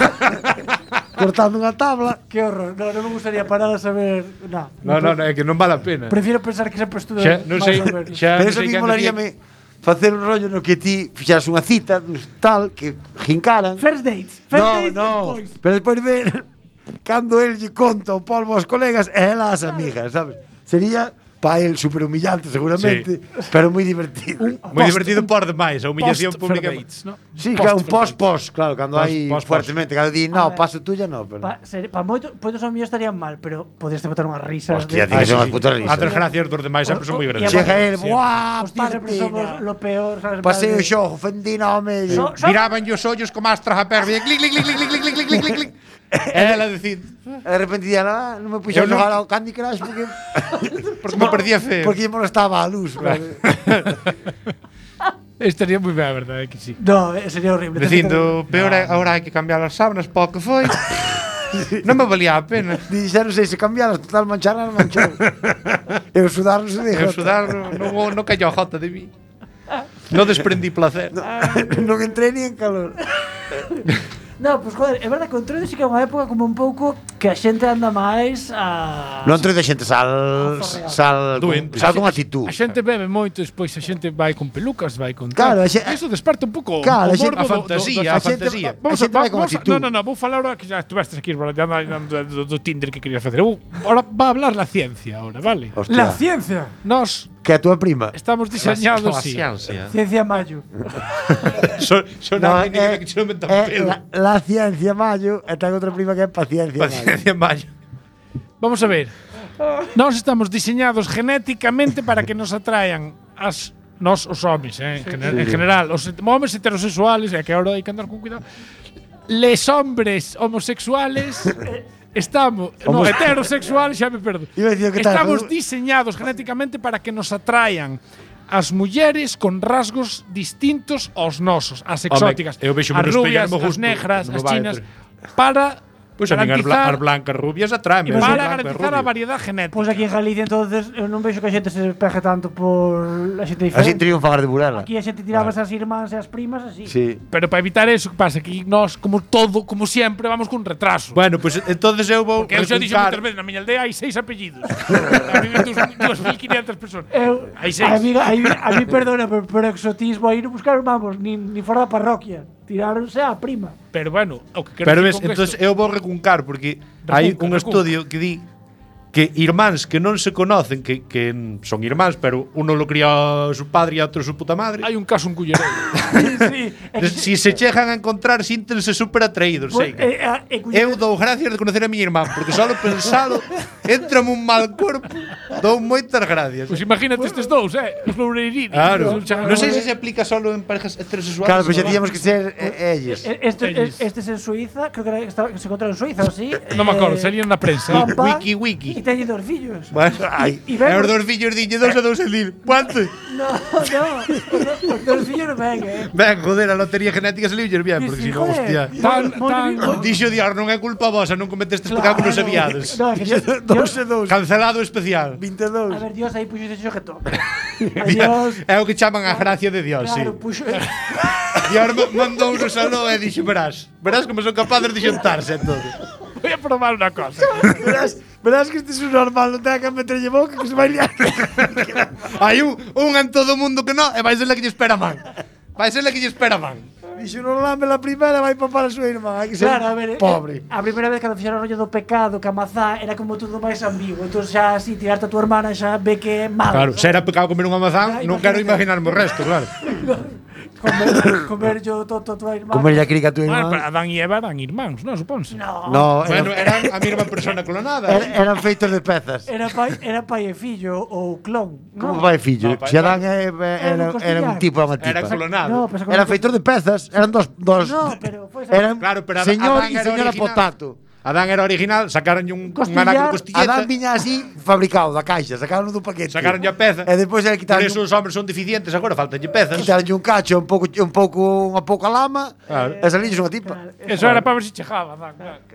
cortando unha tabla. Qué horror. No, non me gustaría parar a saber. No, Non, non, é que non vale a pena. Prefiero pensar que sempre estuve Xa, non máis sei, ao menos. xa Pero non eso sei a mí quen molaríame facer un rollo no que ti fixaras unha cita, tal, que jincaran. First dates. First No, dates no, despois. pero despois ver cando el lle conta o polvo aos colegas e ela as amigas, sabes? Sería pa el super humillante seguramente, pero moi divertido. Moi divertido por demais, a humillación Post pública. Dates, ¿no? Sí, claro, un post-post, claro, cando Post, hai post, post. fuertemente, cando di, A no, ver. paso tuya, no, pero... Pa, ser, pa moito, moitos amigos estarían mal, pero podías te botar unhas risas. Hostia, de- tío, que son as putas risas. As desgracias dos demais sempre son moi O- o- grandes. y Chega el, Sí. buah, Hostia, sempre somos partina. lo peor, sabes? Pasei o Padre. xogo, fendina ao medio. So- so- Miraban os ollos como astras a perder, clic, clic, clic, clic, clic, clic, clic, clic, clic, clic. E ela decid, E de repente día, ah, non me puxo a Eu non- xogar ao Candy Crush porque... porque me perdía feo. porque lle molestaba a luz. Claro. Estaría moi ben, a verdade, que sí. No, eh, sería horrible. Dicindo, peor é, agora hai que cambiar as sábanas, para o que foi. Non me valía a pena. Di, xa non sei se cambiaras, total manchar non manchou. Eu sudar non se Eu deixa. sudar non, non, non cayó a jota de mí. No desprendí placer. Non entrei ni en calor. No, pois, pues, joder, é verdade que o Entroido sí que é unha época como un pouco que a xente anda máis a... Non entrei de xente, sal... Sal con, Doente. sal con actitud. A xente bebe moito, despois a xente vai con pelucas, vai con Claro, tal. a xe- E iso desperta un pouco Claro, a o xente- morbo a do- fantasía, do- a do- fantasía. A Vamos xente vai con vamos actitud. No, no, no, vou falar ahora que já estuvestes aquí ya do, do, do Tinder que querías facer. Vou, ahora va a hablar la ciencia ahora, vale? Hostia. ciencia. Nos Que a túa prima. estamos diseñados La así. ciencia. Ciencia Mayo. Son, son No, alguén é, que se non me tan é pelo. la, la ciencia Mayo e ten outra prima que é paciencia Mayo. Paciencia mayo. Vamos a ver. Nós estamos diseñados genéticamente para que nos atraian as nós os homes, eh, en, gener- en general, os het- homes heterosexuales, e que agora hai que andar con cuidado. Les hombres homosexuales estamos, no, Homos- heterosexuales, xa me perdo. Iba a dicir que tal, Estamos pero- diseñados genéticamente para que nos atraian as mulleres con rasgos distintos aos nosos, as exóticas, eu vexo as menos rubias, espello, non me as gusto, negras, non me as vai, chinas, pero- para Pois a min as, bla- garantizar, as blancas rubias atraen. para garantizar a variedade genética. Pois aquí en Galicia entonces eu non vexo que a xente se peje tanto por a xente Así diferente. triunfan as de Burela. Aquí a xente tiraba esas irmáns e as primas así. Sí. Pero para evitar eso, que pasa que nós, como todo, como siempre, vamos con retraso. Bueno, pois pues, entonces eu vou Porque eu xa dixo recuncar- moitas veces, na miña aldea hai seis apellidos. A viven dúas mil quinientas persoas. Eu, Hai seis. a mí, a, mí, a mí perdona, pero por exotismo aí non buscaron, vamos, ni, ni fora da parroquia. Tiráronse a prima. Pero bueno, o que quero Pero dicir ves, con entonces esto- eu vou recuncar porque hai Recunca, un recunca. estudio que di que irmáns que non se conocen, que, que son irmáns, pero uno lo cría su padre e outro su puta madre, hai un caso un cullerón. Sí, sí. É que- si se chegan a encontrar, síntense super atraídos, Pois, sei. eh, eh, eh, Eu dou gracias de conocer a miña irmán, porque só pensalo, entrame un mal corpo, dou moitas gracias. Pois imagínate estes dous, eh? Os loureirinos. Claro, Os chagan- non sei se se aplica solo en parejas heterosexuales. Claro, pois xa ou tíamos que ser eh, elles. Eh, Este, Ellos. este es en Suiza, creo que, era, estaba, que se encontró en Suiza, ¿o sí? Non me acordo, salían na prensa. Pam, pam, Wiki, wiki. Y teñen dos fillos. Bueno, Ai, Y e ven, os dos fillos diñe dos e dos e dir, ¿cuánto? no, no, os dos fillos non ven, eh. Ben, joder, a lotería genética saliu bien, porque Sí, si non, joder. hostia. Tan, Moi- tan, moi- Dixo Dios, non é culpa vosa, non cometestes pecado que non sabíades. No, que yo, Dos yo, e dos. Cancelado especial. a vinte e dous. ver, Dios aí puxo ese xoguetón. Adiós. É o que chaman a gracia de Dios, Claro, sí. puxo. Dios ma- mandou nos aló e dixo, verás, verás como son capaces de xuntarse e todo. voy a probar una cosa. Verás, verás que este es un normal, non tenga que meterlle boca que se vai liar. Hai un, un en todo o mundo que non, e vai ser la que lle espera man. Vai ser la que lle espera man. Dixo, non lame la primera, vai papar a súa irmá. Hai que ser Claro, a ver, pobre. eh, a primeira vez cando fixeron o rollo do pecado, que a mazá era como todo máis ambiguo. Entón xa así, tirarte a tua hermana xa ve que é malo. Claro, se era pecado comer unha mazán, Ai, non quero imagínate. imaginarme o resto, claro. Comer, comer yo toto a tua hermana. Comer ya crica a túa Bueno, pero irmá. Adán e Eva eran irmáns, non, suponse? No. No, Bueno, eran, eran a mesma persona clonada. er- eran feitos de pezas. Era pai, era pai e fillo ou clon. Como no? vai, fillo? No, pai, Se Adán é- Era era, un era un costillar. tipo a unha Era tipa. clonado. No, pero Eran feitos de pezas, eran dos, dos No, pero foi eran Claro, pero señor Adán e era señora original. Potato. Adán era original, sacaron un, un Costillar. anaco costilleta, Adán viña así fabricado da caixa, sacaron do paquete. sacaron a peza. E despois era Por quitar eso os hombres son deficientes, agora faltanlle pezas. quitaron un cacho, un pouco un pouco unha pouca lama, Claro. e salilles unha tipa. Eso era para ver si chejaba, Adán. claro.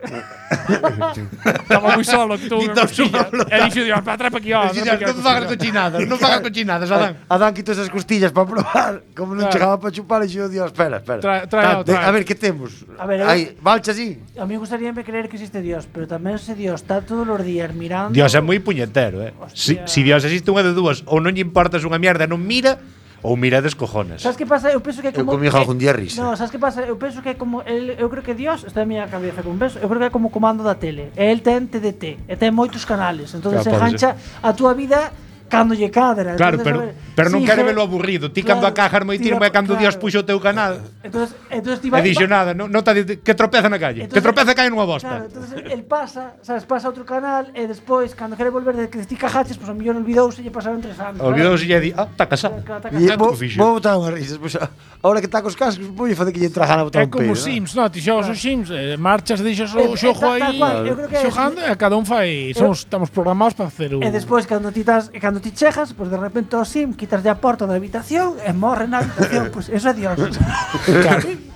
Estaba moi solo, que tuvo unha Quitou costilla. solo. E dixo, Dios, para trae pa aquí, ó, Dixo, trae pa aquí, non fagas ó, cochinadas, non fagas cochinadas, Adán. Adán quitou esas costillas para probar, como non Claro. chegaba para chupar, e dixo, Dios, espera, espera. Trae- trae Ta- outra. de- A ver, que temos? A ver, eu- Aí, valcha así. A mí gustaría creer que existe Dios, pero tamén se Dios está todos os días mirando. Dios é moi puñetero, eh. Si, Hostia. si Dios existe unha de dúas, ou non lle importas unha mierda, non mira, ou mira des cojones. ¿Sabes qué pasa? Eu penso que é Eu como comigo algún día risa. No, sabes que pasa? Eu penso que é como el, eu creo que Dios está en miña cabeza como penso, eu creo que é como o comando da tele. E el ten T D T, e ten moitos canales, entonces Claro, se pode engancha a túa vida cando lle cadra. Claro, Entonces, pero, a ver, pero non sigue- quere velo aburrido. Ti cando Claro, a cajar moi tira- tirmo é cando claro. Dios puxo o teu canal. Entonces, entonces ti E vai, dixo va- nada, non, non ta di- que tropeza na calle. Entonces- que tropeza e cae nunha Claro, bosta. entonces el pasa, sabes, pasa a outro canal e despois cando quere volver de que ti cajaches, pois pues, a millón olvidouse e lle pasaron tres anos. Olvidouse e di, ah, está casado. Claro, está E casado. vou, que fixo. vou botar unhas risas, pois a- ahora que está cos cascos, vou facer que lle entra a gana botar É un como peido. os Sims, non? Ti xogas os Sims, eh, marchas, deixas Eh, o eh, xogo tal- tal aí, cual, eu creo que é- xogando, e cada un fai, somos, estamos programados para facer o... E despois cando ti tas, cando ti chejas, pois pues, de repente o sim quitas a porta da habitación e morre na habitación, pois pues, eso é Dios.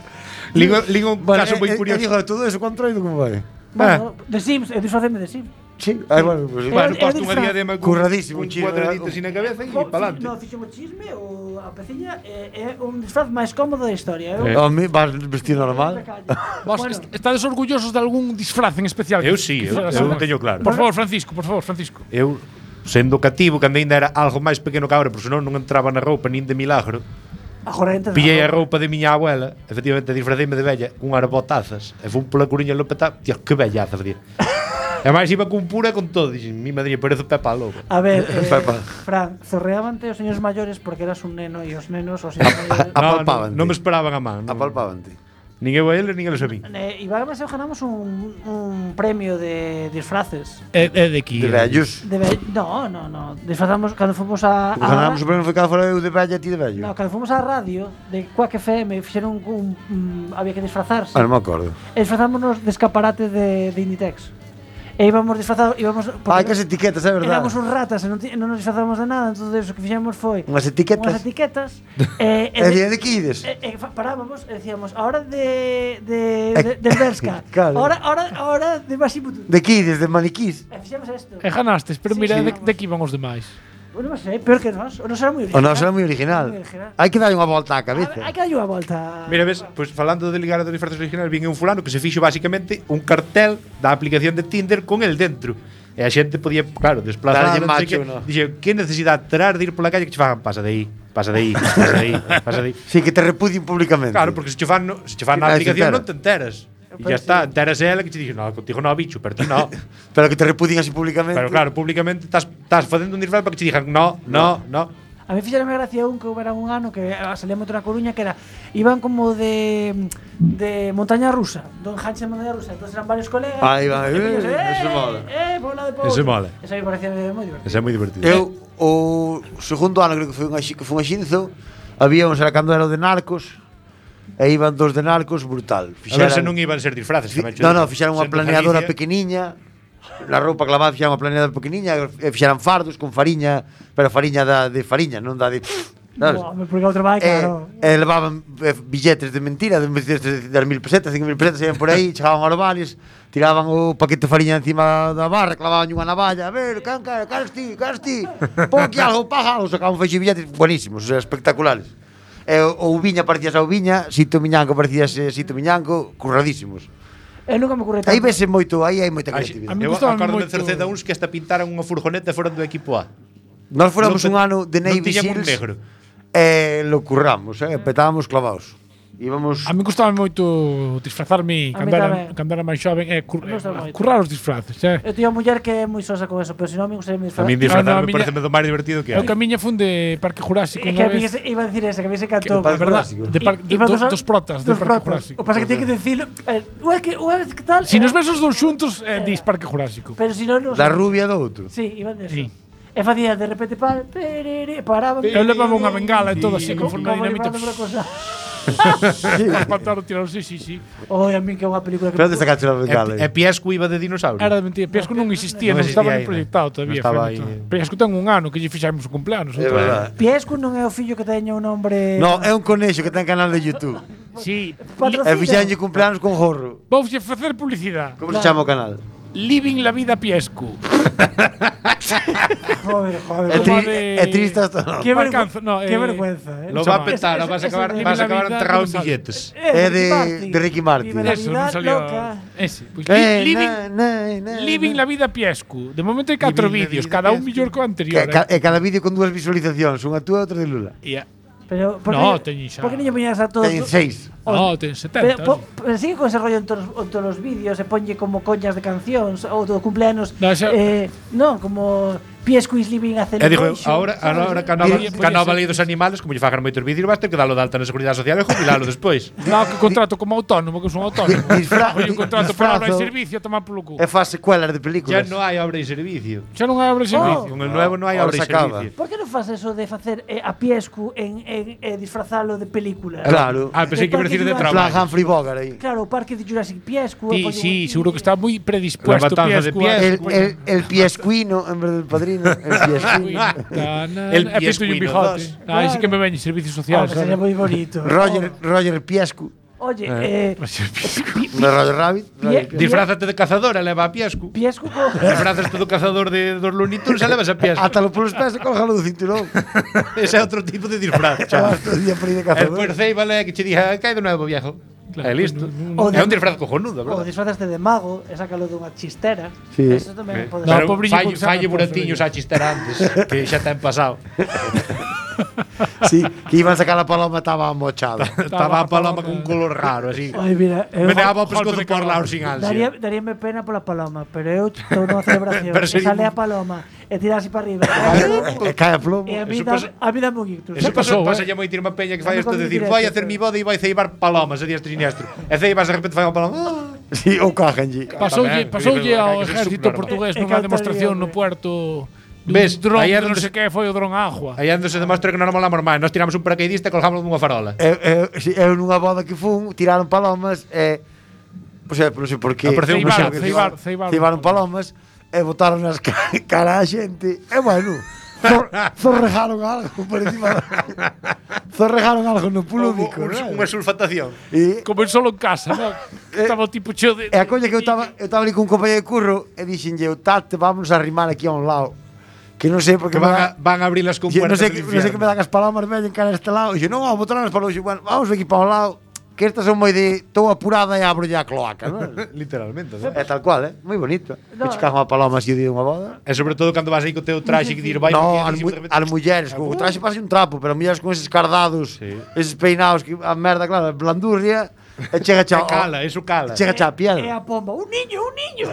Ligo, ligo un Bueno, caso moi e- e- curioso. E digo, todo eso, contra ido como vai? Bueno, de Sims, eu disfaceme de Sims. Sí, ah, bueno, pues, Bueno, Era- posto era unha disfraz. diadema con, Curradísimo, con un chisme, cuadraditos un- na cabeza e Fo- pa'lante. No, fixemos chisme o a peciña é, é un disfraz máis cómodo da historia. Eu, Eh. a mí vas vestido normal. Vos Bueno, est- estades orgullosos de algún disfraz en especial? Eu que- sí, que eu, fixeras eu algo? teño claro. Por favor, Francisco, por favor, Francisco. Eu, sendo cativo, cando ainda era algo máis pequeno que agora, porque senón non entraba na roupa nin de milagro, agora entra. pillei a roupa de miña abuela, efectivamente disfraceime de vella, cunhas botazas, e fun pola Coruña Lopeta, tío, que bellaza, facía. E máis iba con pura con todo, dixen, mi madriña, parezo Pepa Lobo. A ver, eh, Pepa. Fran, zorreábante os señores maiores porque eras un neno e os nenos os señores maiores. A- No, Apalpábante. non, non me esperaban a man. Non. Apalpábante. Nin eu a eles, nin eles a min. Eh, Iván e eu ganamos un, un premio de disfraces. É, é de aquí. De vellos. De ve- no, no, no. Disfrazamos cando fomos a. O que ganamos o premio foi cada fora eu de vella e ti de vello. No, cando fomos á radio de Quack F M fixeron un, un, un había que disfrazarse. Ah, non me acordo. E disfrazámonos de escaparate de, de Inditex. E íbamos disfrazados, íbamos Ai, que as etiquetas, é verdade. éramos uns ratas e non, ti- non nos disfrazábamos de nada, entonces o que fixemos foi Unhas etiquetas. unhas etiquetas e, e, E de- día de que ides? e, e fa- parábamos e decíamos, a hora de de Eh, de, de Berska, claro. ahora ahora ahora de Masimutu. De que ides? De maniquís? E fixemos isto. E ganastes, pero Sí, mira, sí. de, de aquí van os demais. Bueno, non sei, peor que nós, o nos era moi O original. noso era moi original. Moi original. Hai que darlle unha volta á A ver, cabeza. hai que darlle unha volta. Mira, ves, pois falando de ligar a dos disfraces originales, vin un fulano que se fixo basicamente un cartel da aplicación de Tinder con el dentro. E a xente podía, claro, desplazar, Darlle non sei macho, que. no. Dixe, que necesidade terás de ir pola calle que che fagan pasa de aí, pasa de aí, pasa de aí, pasa de aí. Sí, que te repudien públicamente. Claro, porque se che fan, no, se che fan na Nadie se aplicación entera. non te enteras. E Pero ya sí. está, enteras ela que che dixo, no, contigo no, bicho, pero ti no. Pero que te repudien así públicamente. Pero claro, públicamente estás estás facendo un disfraz para que che dixan, no, no, no. A mí fixeronme gracia un que houbera un ano que ah, salía moito na Coruña que era iban como de de montaña rusa, do enganche de montaña rusa, entonces eran varios colegas. Ahí va, e eh, pillos, eso mola. Eh, por un lado e por Eso outro. mola. Eso me parecía moi divertido. Ese é moi divertido. Eu, o segundo ano, creo que foi un, axi- que foi un axinzo, había uns, era cando era o de narcos, e iban dos de narcos, brutal. A ver se non iban a ser disfraces. Fi- tamén, No, cho- no, fixeron unha sendo planeadora Galicia- pequeniña, na roupa clavada fixeron unha planeadora pequeniña, e fixeran fardos con fariña, pero fariña da, de fariña, non da de... ¿Sabes? Buah, me porque outro vai, E, claro. e levaban eh, billetes de mentira, de billetes de, de mil pesetas, cinco mil pesetas, iban por aí, chegaban aos bares, tiraban o paquete de fariña encima da barra, clavaban unha navalla, a ver, can, can, can ti, can ti, pon aquí algo, paja algo, sacaban feixe billetes buenísimos, o sea, espectaculares. E o, o Ubiña parecías a Ubiña, Sito Miñanco parecías eh, Sito Miñanco, curradísimos. Eu nunca me ocurre tanto. Aí vese moito, aí hai moita Ai, creatividade. A mí eu gustaba acordo de moito- Cerceda uns que hasta pintaran unha furgoneta e foran do equipo A. Nós fóramos Non un pe- ano de non Navy tiñan un Seals negro. e lo curramos, eh, petábamos clavados. Íbamos... A mí gustaba moito disfrazarme A mí cando era, tamén. cando era máis xoven e cur, Me gusta moito. currar os disfraces, eh. Eu teño unha muller que é moi sosa con eso, pero se non me gustaría me A mí disfrazar. No, no, a disfrazar me miña- parece do máis divertido que Eu hai. que a miña fun de Parque Jurásico É que unha a mí vez. ese- iba a decir esa, que a mí se cantou. Parque ¿Verdad? Jurásico. De par, de, Iban dos, dos- dos protas de dos Parque protas. Jurásico. O pasa que ten que decirlo, eh, unha que unha vez que tal. Si eh, nos ves os dous xuntos, eh, dis Parque Jurásico. Pero si non nos Da rubia do outro. Sí, iban de eso. Sí. E facía de repente pa, perere, paraba. Eu levaba unha bengala e todo así, como conforme a dinamita. dinamita. Cosa. Para plantar o tiro, sí, sí, sí. Oi, a mí que é unha película que Pero onde sacaste a E, bengala? e Piesco iba de dinosaurio. Era de mentira. Piasco non existía, Non non, estaba existía ni aí, proyectado non. todavía. Non estaba foi aí. moito. Piasco ten un ano que lle fixamos o cumpleaños. É verdade. Piesco non é o fillo que teña un nombre. No, é un conexo que ten canal de YouTube. Sí. Patrocina. E fixenlle cumpleaños con gorro. Voulle facer publicidade. Como se chama o canal? Living la vida Piesco. Joder, joder. É, Como tri de- é triste hasta non. Qué, Alcanza, vergüenza, no, qué eh, vergüenza, eh. Lo Chama. va a petar, Ese- vas a ese- acabar, ese- vas a la acabar vida enterrado en no sabe. billetes. É de- de Ricky Martin. Vive la Eso, vida non salió. loca. Ese. Pues, Eh, li- living, na, na, na, living na. la vida Piesco. De momento hai catro Living la vídeos, vida cada un Piesco. millor co Que, anterior. ca, eh. e cada vídeo con dúas visualizacións, unha túa e outra de Lula. E a- Pero por No, que- teñen xa. Por que niño poñas a todos? Ten seis. No, ten Pero, setenta. po, pero sigue con ese rollo en todos, en todos os vídeos e ponlle como coñas de cancións ou do cumpleanos. No, esa- eh, non, como Piesco is living a E digo, celebration. ahora, ¿sabes? ahora que a nova, Podía- que a podía nova ser. lei dos animales, como lle fagan moitos vídeos, vas ter que dalo de alta na Seguridade Social e jubilalo despois. No, que contrato como autónomo, que son autónomo. Di- disfra- Oye, un contrato para obra e disfrazo. servicio, toma polo cu. E faz secuelas de Ya películas. non hai obra e servicio. Xa non hai obra e servicio. Con el nuevo non hai ahora obra e se acaba. servicio. Por que non faz eso de facer eh, a Piesco en, en, eh, disfrazalo de película? Claro. Ah, pensei que iba a decir de Parque En plan traballo. Humphrey Bogart aí. Claro, o parque de Jurassic Piesco. Sí, poñe sí, un- seguro que está moi predispuesto La matanza de Piesco. Piesco. El, el, el piescuino, en vez del padrino, el piescuino. El El Piesco un Piescuino bigote. dos. Ah, sí que me veñe servicio social, Ah, sería sabes? moi bonito. Roger, Roger Piescu. Oye, eh, Un rollo rabbit. Pie- Disfrázate de cazador e leva a Piescu. Piescu co... Disfrázate do cazador de, dos Looney Tunes e levas a Piescu. Ata lo polos pés e colgalo do cinturón. Ese é outro tipo de disfraz, chaval. Todo día por aí de El cazador. percei vale que che diga, cae de novo, viejo. É listo. O É de- un disfraz cojonudo, O verdad? disfrazaste de mago e sácalo dunha chistera. Sí. Eso tamén pode No, ser. pobriño, falle, porque sabe falle por buratiños a chistera antes, que xa ten pasado. Sí, que iban a sacar a paloma estaba mochada. Estaba a paloma con un color raro, así. Ai, mira, eu Me daba o golpe pescozo de por caballo. lado sin daría, ansia. daríame pena pola paloma, pero eu estou nunha celebración Pero e sería sale un- a paloma e tira así para arriba. E cae a plomo. E a mí Eso dá, pasa- a mí dame un ictus. Eso pasou, pasa, pasa eh. ya moi tir unha peña que Ya fai me isto con de decir, directo, vai a hacer pero- mi boda e vai ceibar palomas a diestro e siniestro. E ceibas de repente fai unha paloma. Ah. Sí, ou cájanlle. Pasoulle, Tamén, pasoulle digo, ao hai que ser exército subnormal. portugués E- e nunha cantaría, demostración no hombre. puerto dun Ves, dron, aí é non donde sei se- que foi o dron a agua. Aí ando se demostra que non nos molamos máis. Nós tiramos un paracaidista e colgámoslo dunha farola. Eu, eu, si, eu nunha boda que fun, tiraron palomas e... Pois é, non sei por qué. Apareceu un non sei ceibar, por qué ceibar, tiraron- ceibar. Ceibaron palomas e botaron nas ca cara a xente. E bueno, zor, zorrejaron algo por encima. Zorrejaron algo no público, non? Unha sulfatación. E, Como solo en casa, ¿no? Estaba o tipo cheo de... e a coña que eu estaba eu estaba ali con un compañero de curro e dixenlle, eu tate, vamos a arrimar aquí a un lado. Que non sei porque Que me van a, da- van a abrir as Dixe, non compuertas sei, do que, non sei que me infierno. dan as palomas veñen cara a este lado. Dixe, non, vamos botar as palomas. Dixe, bueno, vamos aquí para un lado. Que estas son moi de... Estou apurada e abro ya a cloaca, non? Literalmente, ¿no? É tal cual, eh? Moi bonito. No, Que che caja unha paloma así o día de unha boda. E sobre todo cando vas aí co teu traxe que dir vai No, porque as, así mu de repente- as mulleres, con o traxe pasa un trapo, pero mulleres con eses cardados, Sí. eses peinados, que a merda, claro, blandurria, e chega E cha, cala, eso cala. chega cha a E piel. a pomba, un niño, un niño.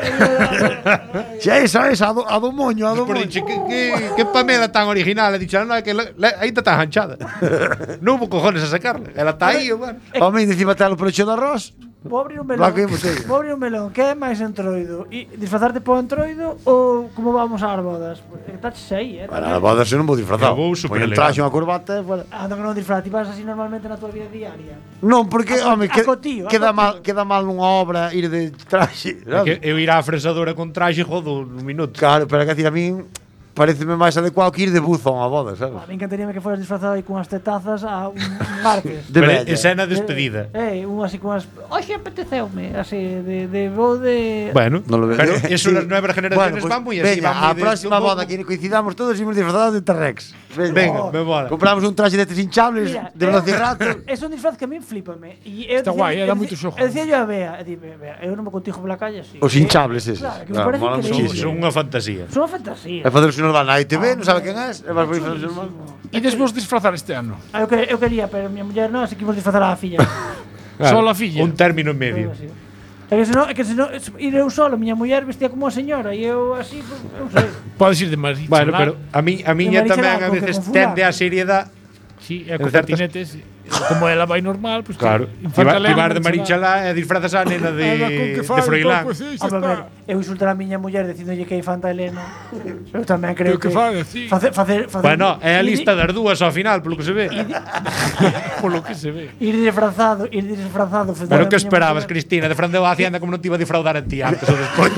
Xa esa, esa, a do, a do moño, a do Por moño. dicho, que, que, que Pamela tan original. He dicho, no, é que la, la, aí está tan hanchada. Non hubo cojones a sacarla. Ela está aí, bueno. O min encima telo por hecho de arroz. Vou abrir un melón. Blanco e botella. Vou abrir un melón. Que é máis entroido? E disfrazarte por entroido ou como vamos ás bodas? Está aí, eh? Bueno, a boda se non vou disfrazado. Eu vou Poño super un traxe, unha corbata e fuera. Ando que non disfraz, ti vas así normalmente na tua vida diaria. Non, porque, A- home, a que, cotío, a queda, cotío. mal, queda mal nunha obra ir de traxe. É que sabes? eu ir á fresadora con traxe jodo un minuto. Claro, pero que decir, a min pareceme máis adecuado que ir de buzo a unha boda, sabes? A mí encantaríame que fueras disfrazado aí cunhas tetazas a un un martes. De Pero bella. escena despedida. Eh, eh, un así cunhas... Oxe, apeteceume, así, de, de vou de... Bueno, Non lo veo. pero eso Sí. las nuevas generaciones pues, van muy así, veña, van muy a de- próxima de un boda poco- que coincidamos todos imos disfrazados de T-Rex. Venga, me mola. Compramos un traxe destes hinchables Mira, de velociraptor. É un disfraz que a min flipame. E eu Está dicía- guai, eh, dá eu moito dicía- xogo. Eu dicía yo a Bea, e dime, Bea, eu non me contigo pola calle así. Os hinchables eses. Claro, que me Claro, parece molan increíble. Son, muchísimo. son unha fantasía. Son unha fantasía. E facerse normal na I T V, non sabe quen é, e vas por aí facerse normal. Ides vos disfrazar este ano? Ah, Eu, que, eu quería, pero miña muller non, así que imos disfrazar a filla. Só a filla. Un término medio. Así. É que senón, é que senón, ir eu solo, miña muller vestía como a señora e eu así, pues, eu sei. Podes ir de Madrid. Bueno, pero a mí a miña De tamén Marichalar, a veces con que con tende a seriedade. Sí, e En con certas- patinetes. Como ela vai normal, pues Claro. Infanta Ti vas León, de Marichalá e disfrazas a nena de, de Froilán. Pues, sí, xa Home, está. ver, eu insultar a miña muller dicindolle que é Infanta Elena. Eu tamén creo Pero que fai, sí. Facer, facer, facer, Bueno, é a ir- lista das dúas ao final, polo que se ve. Polo que se ve. Ir disfrazado, ir disfrazado. ofender Pero a que miña esperabas, muller. Cristina? Defraudeu a Hacienda como non te iba a defraudar a ti antes ou despois.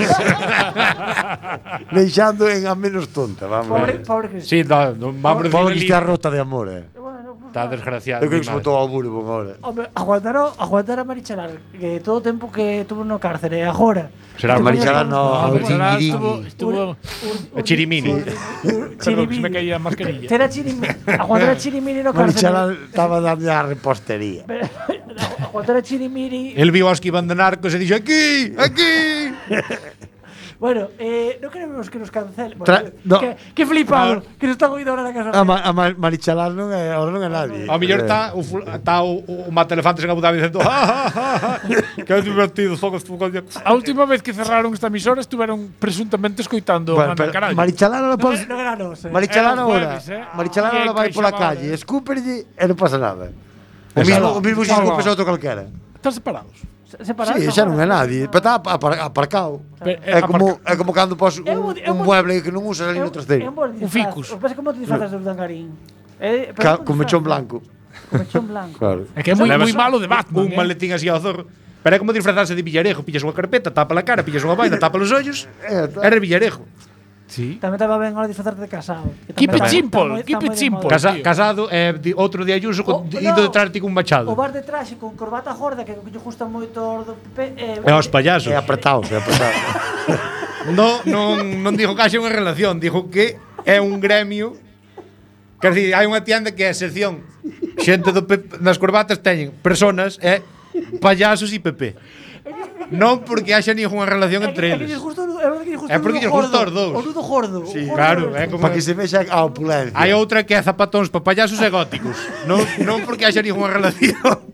Deixando en a menos tonta, vamos. Pobre, pobre Sí, Cristina. no, non vamos a Pobre que decir está rota de amor, eh. Bueno, pues, Está desgraciado. Eu creo que mi se madre. botou ao burbo agora. Hombre, aguantar, o- aguantar a Marichalar que todo o tempo que tuvo no cárcere e agora. Será Tú Marichalar coñeces- no, A a ver, será, Chirimini. estuvo, estuvo A Chirimini. Perdón, que se me Chirimini. caía a mascarilla. Tera Chirimini. Aguantar a Chirimini no cárcere. Marichala estaba dando a repostería. Pero, aguantar a Chirimini. El viu aos que iban de narcos e dixo aquí, aquí. Bueno, eh, no queremos que nos cancelen. Bueno, Tra- no. que, que flipado, que nos están oído ahora na casa. A, ma, a ma, Marichalar non é, ahora non é nadie. Ao mellor está o, ful- está o, o mata elefantes en Abu Dhabi dicindo "Ja, ja, ja, ja, que divertido son os fucos". A última vez que cerraron esta emisora estuveron presuntamente escoitando Bueno, Manda pero Carallo. Marichalar non No, pode... no era nos, eh. Marichalar Era ahora, jueves, eh. Marichalar Bien, ahora vai pola Caixabank. calle, escúperlle e non pasa nada. O Exacto. mismo, o mismo se Claro. escupes a outro calquera. Están separados. Separados Sí, xa non é agora. nadie, pero está apar- aparcado. Pero, eh, É como, aparca- é como cando pos un, Eu vou- eu un vou- mueble que non usas ali no É un- é trasteiro. un bo Un disfraz. ficus. Os ves como te disfrazas de Urdangarín. Eh, pero Ca, é un con disfraz. mechón blanco. Con mechón blanco. Claro. É que é moi Levas moi malo de Batman. Un eh. maletín así ao zorro. Pero é como disfrazarse de Villarejo, pillas unha carpeta, tapa a cara, pillas unha vaina, tapa os ollos. Eh, tá. Era Villarejo. Sí. Tamén estaba ben ahora disfrazarte de casado. que Keep tamén it está- simple, está moi- keep está it moi de simple. moda. Casa, tío. casado e di, outro de Ayuso O- con, no, indo detrás ti cun machado. O vas de traxe con corbata gorda que lle gusta moito os do P P. E aos payasos. É apretados, é apretados. No, non, non dijo que haxa unha relación, dijo que é un gremio. Quer dizer, hai unha tienda que é a sección xente do P P, nas corbatas teñen personas e payasos e P P. Non porque haxa ninguna relación entre É que eles. lles gusta o- é verdade que lles gusta É o porque nudo lles gusta gordo, os dous. O nudo gordo. o gordo Claro, ese. é como Para que se vexa a opulencia. hai outra que é zapatóns para payasos e góticos. Non, non porque haxa ninguna relación.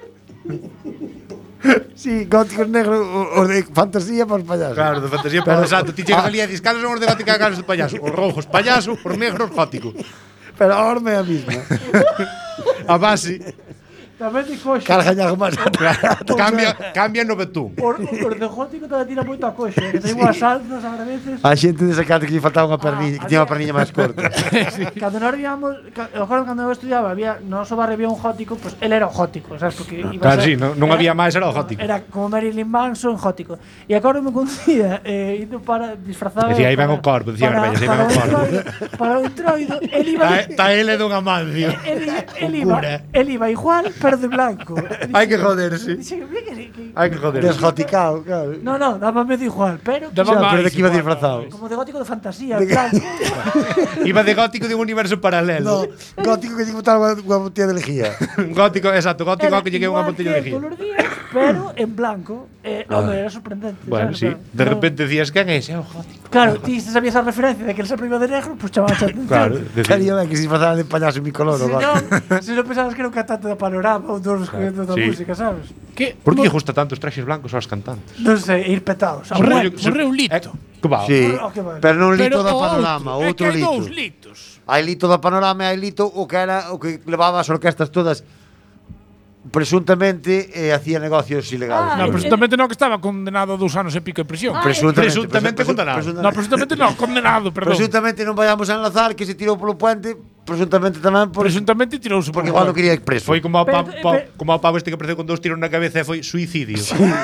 Sí, góticos negros, o- os de fantasía para os payasos. Claro, de fantasía para exacto. Ti chegas ali e dis, "Calos son os de gótica e calos de payaso". Os rojos payaso, os negros gótico. Pero a horma é a mesma. A base Tamén de coxe. Carga algo máis. cambia, cambia no betún. Os os de gótico tamén tira moito a coxe. Que ten unhas alzas a veces. A xente desa cante que lle faltaba unha perniña, Ah, que tiña unha había- perniña máis corta. Cando nós víamos, ca- eu acordo cando eu estudiaba, había no noso barrio había un gótico, pues él era o gótico, sabes, porque iba Claro, a sí, non, non había máis, era o gótico. Era como Marilyn Manson gótico. E acordo me un día eh, indo para disfrazado Decía, aí ven para- o corpo, decía para- Arbellas, aí para ven o o corpo. introido- Para o introido, él iba Está ele dun amancio. él, él iba, él iba igual, pero de blanco. Hai que joderse. Dixen, "Mira que sí, que-". Hai que joderse. Desgoticado, claro. No, no, daba medio igual, pero Daba Xa, máis, pero de que iba igual, disfrazado. como de gótico de fantasía, en plan. Iba de gótico de un universo No, paralelo. gótico que lle botar unha, unha botella de lejía. Gótico, exacto, gótico Era que lleguei unha igual botella de que gin. todos los días, pero en blanco. Eh, hombre, era sorprendente. Bueno, ¿sabes? sí. Claro. De repente decías, quen é ese? É o gótico. Claro, ti se sabías a referencia de que él se iba de negro, pues chaval, atención. Claro, Estaría ben que se disfrazara de payaso bicolor. Si o no, gótico. si no pensabas que era un cantante de panorama ou dos escollendo da Sí. música, sabes? Que Por que lle gusta tanto os traxes blancos aos cantantes? Non sei, ir petados. a Morreu- muerte. morreu un lito. Eh, que va. Sí, Oh, que vale. pero non lito Pero da o panorama, outro, é outro que hai lito. dous litos. Hai lito da panorama e hai lito o que era o que levaba as orquestas todas presuntamente e hacía negocios ilegales. Ah, No, eh, presuntamente non, que estaba condenado a dous anos e pico de prisión. Ah, presuntamente, Presuntamente presu- condenado. presuntamente- No, presuntamente non, condenado, perdón. Presuntamente non vayamos a enlazar que se tirou polo puente, presuntamente tamén por Presuntamente tirouse por porque igual non quería ir preso. Foi como o Pero- pavo, pero- pa, como o pavo este que apareceu con dous tiros na cabeza e foi suicidio.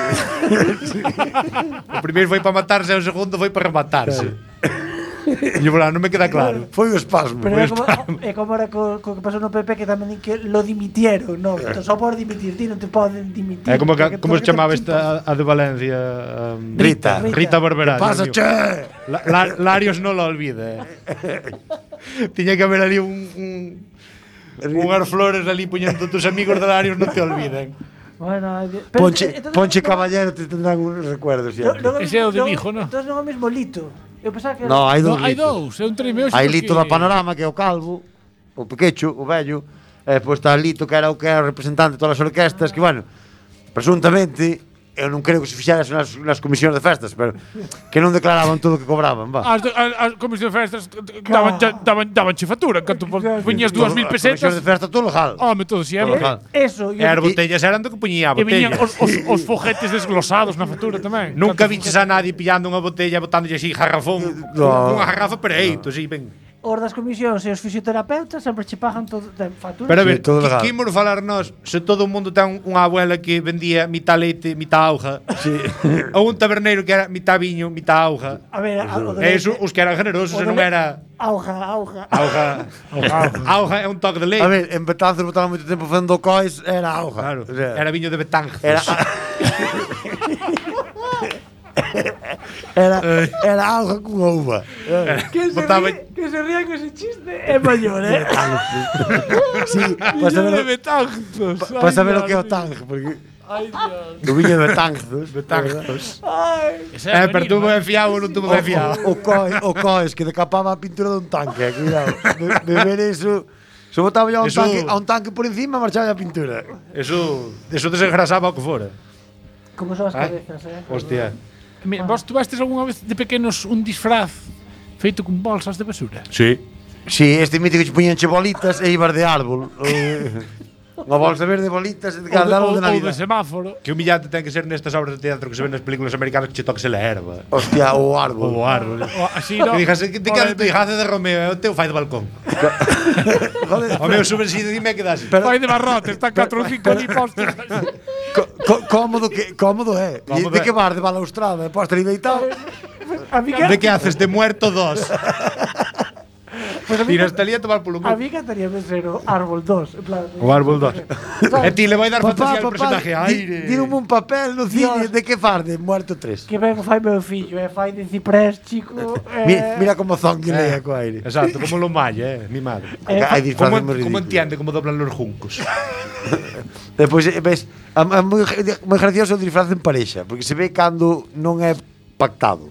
O primeiro foi para matarse e o segundo foi para rematarse. E eu, non me queda claro. Foi o espasmo. Pero é como, é como era co, co que pasou no P P que tamén din que lo dimitieron, no, que só por dimitir, ti non te poden dimitir. É como que, porque como se porque te chamaba chimpas. esta a de Valencia, um, Rita. Rita. Rita Barberá. Pasa, Dios mío. che! La, la, Larios non lo olvide. Eh. Tiña que haber ali un, un unhas flores ali puñendo tus amigos de Larios non te olviden. Bueno, hai de- pero Ponche, entonces- Ponche Caballero te tendrán un recuerdo No, siempre. no, Ese é o de no, Vigo, ¿no? Entonces non é o mesmo lito. Eu pensaba que era- No, hai No, dous hai litos. dous, é un tremeo. Hai lito da panorama que é o calvo, o pequecho, o vello, e depois está lito que era o que era o representante de todas as orquestas, que bueno, presuntamente eu non creo que se fixera eso nas, nas comisións de festas, pero que non declaraban todo o que cobraban, va. As, as, as comisións de festas daban, daban, daban che factura, canto puñías dúas mil As comisións pesetas. de festa todo legal. Home, todo siempre. Todo legal. Eso, E as botellas eran do que puñía a E viñan botella. os, os, os foguetes desglosados na factura tamén. Nunca Canto viches a nadie pillando unha botella e botándolle así garrafón, No. unha garrafa pereito, así, ben. os das comisións e os fisioterapeutas sempre che pagan todo de factura. Pero a Sí, ver, todo legal. que imos falar nós se todo o mundo ten unha abuela que vendía mitad leite, mitad auga, Sí. ou un taberneiro que era mitad viño, mitad auga. A ver, a, o de E iso, os que eran generosos, o e de non le- era auga, auga. auga. Auga é un toque de leite. A ver, en Betanzos botaron moito tempo facendo cois, era auga. Claro, O sea, era viño de Betanzos. Era. era, era auga con uva. Que se, Botaba- ríe, que se ría con ese chiste é maior, eh? Sí, para saber, de o- Betanzos. para saber o que é o tang, porque Ai, Dios. o viño de Betanzos. Betanzos. Ai. Ese é Eh, pero venir, tuvo man. ben fiado ou non tuvo O, ben fiado? o, o, coi, o cois que decapaba a pintura dun tanque, eh, cuidado. Be- Beber eso. Se botaba ya a un, Eso- tanque, a un tanque por encima, marchaba a pintura. Eso, eso desengrasaba o que fora. Como son as Ai. cabezas, eh? Hostia. Mira, vos tuvestes algunha vez de pequenos un disfraz feito con bolsas de basura? Sí. Sí, este mítico que poñían che bolitas e ibas de árbol. Unha bolsa verde, bolitas, e Ou de, cada ou, árbol de ou de Navidad. semáforo? Que humillante ten que ser nestas obras de teatro que se ven nas películas americanas que che toques a erva. Hostia, o árbol. Ou o árbol. O, así, no? Que dijas, de que Joder, te hace de Romeo, é o teu fai de balcón. Joder, O meu sube si dime que das. Fai de barrote, está catro ou cinco ali postos. co- co- cómodo que cómodo é. Cómodo de é. que bar de balaustrada, e posta ali deitado. A mí que, ¿De qué haces? De muerto dos. pues a mí, Tiras talía a tomar polo a culo. mí cantaría ser o Árbol dos. En plan, O Árbol dos. E ti le vai dar fantasía al personaje di- aire. Dime un papel no cine Dios. de que far de Muerto tres. Que ben fai meu fillo, eh, fai de ciprés, chico. Eh, Mira, mira como Zonky leia co aire. Exacto, como lo malla, eh, mi madre. Eh, Hai disfraces Como, moi como ridículos. entiende como doblan los juncos. Depois, eh, ves, a, a moi, moi gracioso o disfraz en parexa, porque se ve cando non é pactado.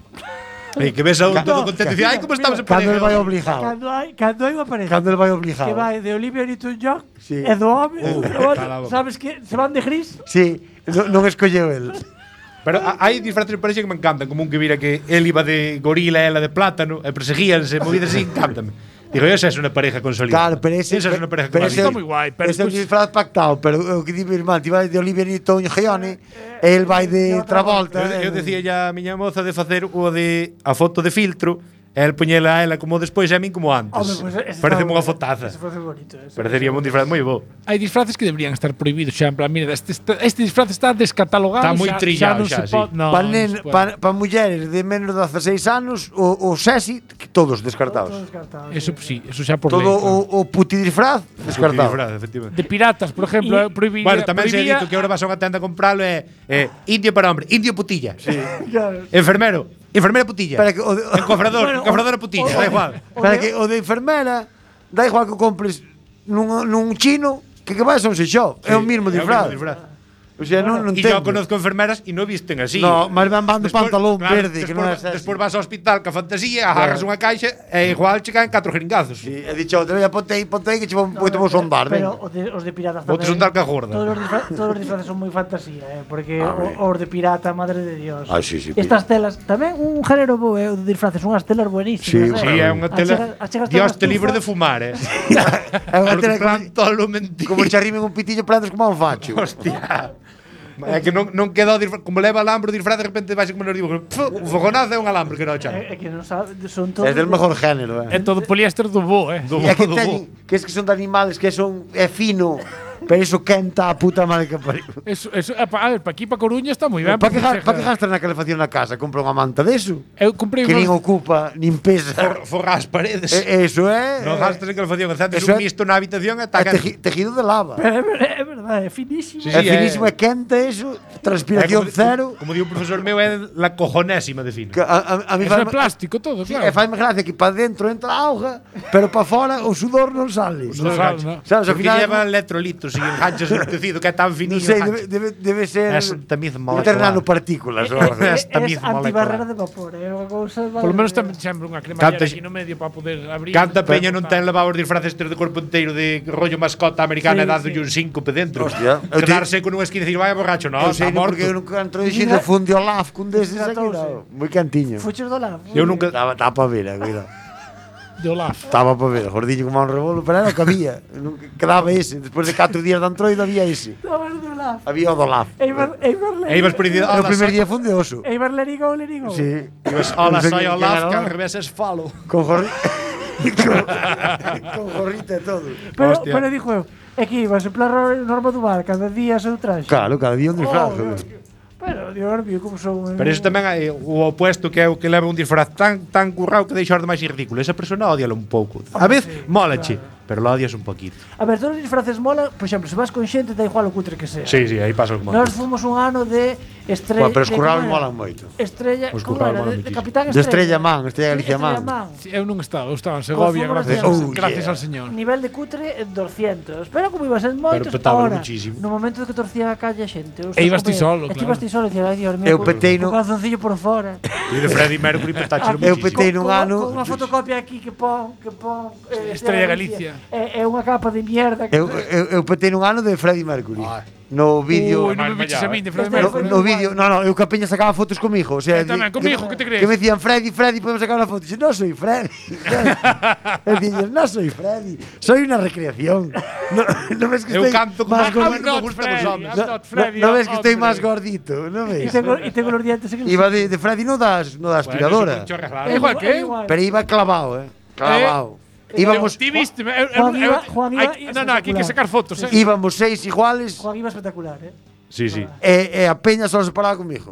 E que ves a un todo contento e dice, ai, como estamos en Cando pareja. el vai obligado. Cando hai, cando hai unha pareja Cando el vai obligado. que vai de Olivia Newton-John Sí. e do home, Uh, e outro, cala a boca. sabes que se van de gris? Sí, non, non escolleu el. Pero a- hai disfraces en pareja que me encantan, como un que vira que él iba de gorila e ela de plátano, e perseguíanse, movidas así, encántame. Digo, esa es una pareja consolidada. Claro, pero ese, esa es una pareja pero ese, Está moi guai, pero ese é un despois- disfraz pactado, pero o que di mi irmán, ti vai de Olivia Newton-John e el vai de Travolta. Eu, eu decía ya a miña moza de facer o de a foto de filtro, e el poñela a ela como despois e a min como antes. Home, pues ese Parece está unha bo- fotaza. Ese foi bonito. Ese. Parecería un disfraz moi bo. Hai disfraces que deberían estar prohibidos, xa en plan, mira, este, este, este disfraz está descatalogado, Está moi xa- trillado xa non xa, se sí. pode, no, Pa, non nen, se pode. pa, pa mulleres de menos de dezaseis anos, o, o sexy, todos Todo descartados. descartado, Eso sí. sí, eso xa por Todo lei. claro. o, o puti disfraz, descartado. Disfraz, efectivamente. De piratas, por exemplo, Y- prohibiría, Bueno, tamén se ha prohibía- dito que ahora vas a unha tenda a compralo e eh, indio para hombre, indio putilla. Sí. Claro. Enfermero, enfermera putilla. Espera que o de, Encofrador, Bueno, encofradora o- putilla, o- da igual. espera que o de enfermera, da igual que o compres nun, nun chino, que que vais a un sexo. É o mesmo É o disfraz. mismo disfraz. O sea, non, non Y entendo. yo conozco enfermeras y no visten así. No, máis ben van de pantalón verde, que despois, non é sexy. despois vas ao hospital ca fantasía, agarras unha caixa e igual che caen catro jeringazos. Sí, he dicho, te voy a ponte aí, ponte aí que che vou, no, te vou sondar, Pero venga. os de, os de piratas Vou te tamén. sondar ca gorda. Todos os, disfra todos os disfraces son moi fantasía, eh, porque A o, ver. os de pirata, madre de Dios. Ah, sí, sí, Estas telas, tamén un género bo, eh, o de disfraces, unhas telas buenísimas. Sí, eh. Sí, é unha tela. Achegas- achegaste Dios unha te libre de estufa. fumar, eh. É unha Porque tela plan como, todo lo mentira. como che arrimen un pitillo plantas como a un facho. Hostia. É que non, non queda o disfraz, como leva alambre o disfraz, de repente vais como nos digo, un fogonazo é un alambre que non chan. É, é que non sabe, son todos. É del mejor género, É eh. todo poliéster do bo, eh. Do E é que bo, do teñen, que es que son de animales que son é fino, pero eso quenta a puta madre que pariu. Eso, eso, a, pa- a ver, pa aquí pa Coruña está moi ben. Para que, porque ga- pa que gastas na calefacción na casa? Compra unha manta deso. Eu comprei Que nin unhos- ocupa, nin pesa. For, forrar as paredes. E- Eso é. Non gastas en calefacción, encendes Eso un é- misto na habitación e É taca. teji- tejido de lava. Pero é, ver- é verdade, é finísimo. Sí, É sí, finísimo, é- é quente eso, É transpiración como, cero. Como di un profesor meu, é la cojonésima de fino. Que a, a, a mí Eso é fai- plástico todo, Sí, claro. e fai gracia que para dentro entra a auga, pero para fora o sudor non sale. Non sale, no. Sabes, ao Porque final lleva electrolitos e enganchas el tecido que é tan non fininho. sei, engancha. debe, debe, debe ser É tamén internando partículas. ou algo. É, Esta é misma antibarrera molecular. de vapor, é unha cousa. Por lo menos madre ten mía. sempre unha crema Canta- aquí no medio para poder abrir. Canta peña non ten levado os disfraces estes de corpo inteiro de rollo mascota americana Sí, e dándolle sí. un síncope dentro. Hostia, eu te- Quedar seco nunha esquina e dicir, vaya borracho, no, Eu está sei non, morto. porque eu nunca entro dicindo funde o laf cun deses aquí, Hidratouse. no. Moi cantiño. Fuches do lado. Eu nunca Estaba, estaba para ver, eh, cuidado. de Olaf. Estaba para ver, gordillo como un rebolo, pero era o que había. Nunca- Quedaba ese. Despois de catro días de Android había ese. Estabas do lado. Había o do laf. Eibar, Eibar E ibas por aí, Era o hola, primer soy- día fundeoso. Eibar Lerigo, Lerigo. Sí. ibas, hola, Non sei soy quen Olaf, era que al Olaf. revés es falo. Con gorri... con, con gorrita e todo. Pero, Hostia. pero dijo eu, é que ibas en plan ro- norma do bar, cada día seu traxe. Claro, cada día un disfraz. Oh, joder. Pero, Dios mío, como son. Pero iso tamén hai o opuesto que é o que leva un disfraz tan tan currado que deixa os demais ridículo. Esa persona odialo un pouco. A vez sí, molache, pero lo odias un poquito. A ver, todos os disfraces mola, por exemplo, se vas con xente, da igual o cutre que sea. Sí, sí, aí pasa o que Nós fomos un ano de estrella. Bueno, pero os de currados como era? molan moito. Estrella, Os como currados era? molan De, de muchísimo. Capitán De Estrella. Estrella Man, Estrella Sí, Galicia Estrella Man. Sí, eu non estaba, eu estaba en Segovia, Con fútbol gracias, de- Oh, gracias yeah. al señor. Nivel de cutre eh, doscientos. Pero como ibas en moitos, petaba ahora, muchísimo. no momento de que torcía a calle a xente. E ibas ti solo, E ti claro. ibas ti solo, e dicía, ai, Dios mío, Eu co- petei no- co calzoncillo por fora. E de Freddie Mercury petache Eu muchísimo. petei nun Con- ano. Con unha fotocopia aquí que pon, que pon eh, Estrella Galicia. É, é unha capa de mierda. que- Eu, eu, eu petei nun ano de Freddie Mercury. No vídeo. Ui, non me Mal meches a mallado, min de Este Freddie é No, Mercury. no vídeo, no, no, eu que a peña sacaba fotos comigo, o sea, Eu tamén, comigo, que te crees? Que me decían Freddy, Freddy, podemos sacar una foto. Y yo, no soy Freddy. Eu dicía, no soy Freddy, soy una recreación. No, no ves que Eu estoy canto como más a gordito. cama, non me gustan os homes. I'm not Freddy, No, no ves I'm que estoy Audrey. más gordito, no E ves. tengo, e tengo los dientes en el Iba de, de Freddy no das, no da aspiradora, É igual que eu. pero iba clavado, eh, clavado. Íbamos, Ti viste, eu, eu, Juan eu, iba- Juan iba hai- non, non, aquí hai que espectacular. sacar fotos, eh. íbamos seis iguales Juan iba espectacular, eh. Sí, sí. e, e a peña só se paraba comigo.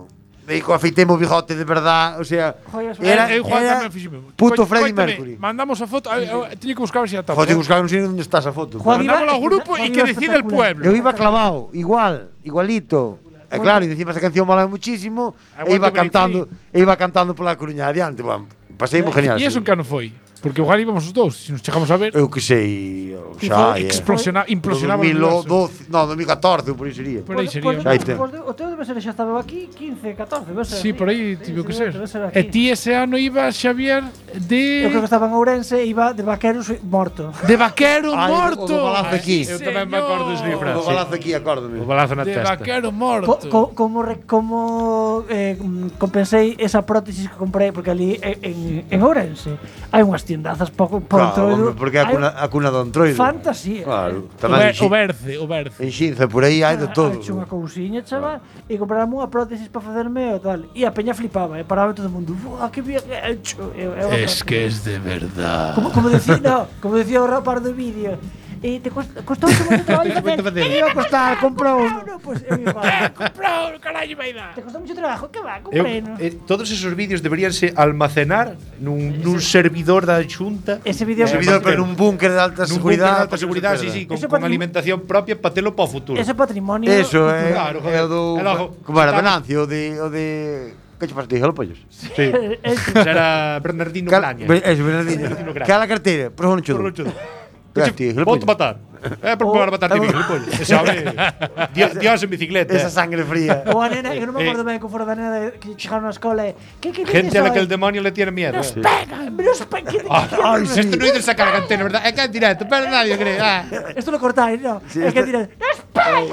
e afeitei o bigote de verdad, o sea, Joder, era, Eu, Juan, era tamén fixime. puto Coi- Freddie coítame, Mercury. Mandamos a foto, eu, eu, teño que buscar ver se a topo. Joder, buscar, non sei onde está esa foto. Juan Mandámoslo iba- ao grupo Juan e iba que decida el espectacular. pueblo. Eu iba clavado, igual, igualito. E claro, e encima esa canción mola muchísimo, e iba Aguanta cantando, e iba cantando pola Coruña adiante, bueno, pasei moi genial. E eso en que ano foi? Porque igual íbamos os dous, se nos chegamos a ver. Eu que sei, o Foi xa, é. explosiona, implosionaba o universo. dos mil doce, no, dos mil catorce, por aí sería. Por aí Pois- sería. pois- Xa hai tempo. pois de- O teu debe ser xa estaba aquí quince, catorce, debe ser Sí, así. por aí Sí, tivo sí, que debe ser. aquí. E ti ese ano iba Xavier de Eu creo que estaba en Ourense e iba de vaqueros morto. de vaquero Ai, morto. o do balazo aquí. Sí, Eu tamén me acordo dese señor. disfraz. O balazo aquí, acórdame. O balazo na De testa. vaquero Co, morto. co, como re, como eh, mm, compensei esa prótesis que comprei porque ali en, en, en Ourense hai unhas tiendazas pouco Claro, Entroido. hombre, porque é a cuna, a cuna do Entroido. Fantasía. Claro, O, tamén ver, en, o Xi- berce, o berce. en Xinza, por aí hai de todo. Hai unha cousiña, chaval, e comprarme unha prótesis para facerme o tal. E a peña flipaba, e paraba todo o mundo. Buah, que bien hecho. Eu, eu, Es que es de verdad. Como, como decía, no, como decía o rapaz do vídeo. E te cost, costou moito traballo facer. facer. Que iba a costar, comprou. No, pues, eu igual. Comprou, carallo, vai dar. Te costou mucho trabajo, que va, Eu, comprei, no. eh, todos esos vídeos deberíanse almacenar nun, nun servidor da Xunta. Ese vídeo Se video pero nun búnker de alta Nun búnker de seguridade. alta seguridade, sí, sí, con, Ese con patrim- alimentación propia para telo para o futuro. ese patrimonio. Eso, é, Claro, é joder. o do... E logo, Como era, estamos- Venancio, o de... O de que che pasaste, gilipollas? Sí. Ese. Era Bernardino Cal- Graña. Be- Eso, Bernardino. Graña. Cala a carteira, por favor, non chudo. Gracias, Ponte matar. É por probar a matar ti, gilipollas. E sabe, Dios, Dios en bicicleta. Esa sangre fría. Ou a nena, eu non me Eh. acordo ben como fora da nena de- que chegaron na escola e que que Gente a la que el de demonio le tiene miedo. Nos eh. pegan, nos pegan. que- Ah, ay, esto no hay de sacar a antena, ¿verdad? Es que es directo, pero nadie cree. Ah. Esto lo cortáis, no. Sí, es que esto- dirás, nos pegan.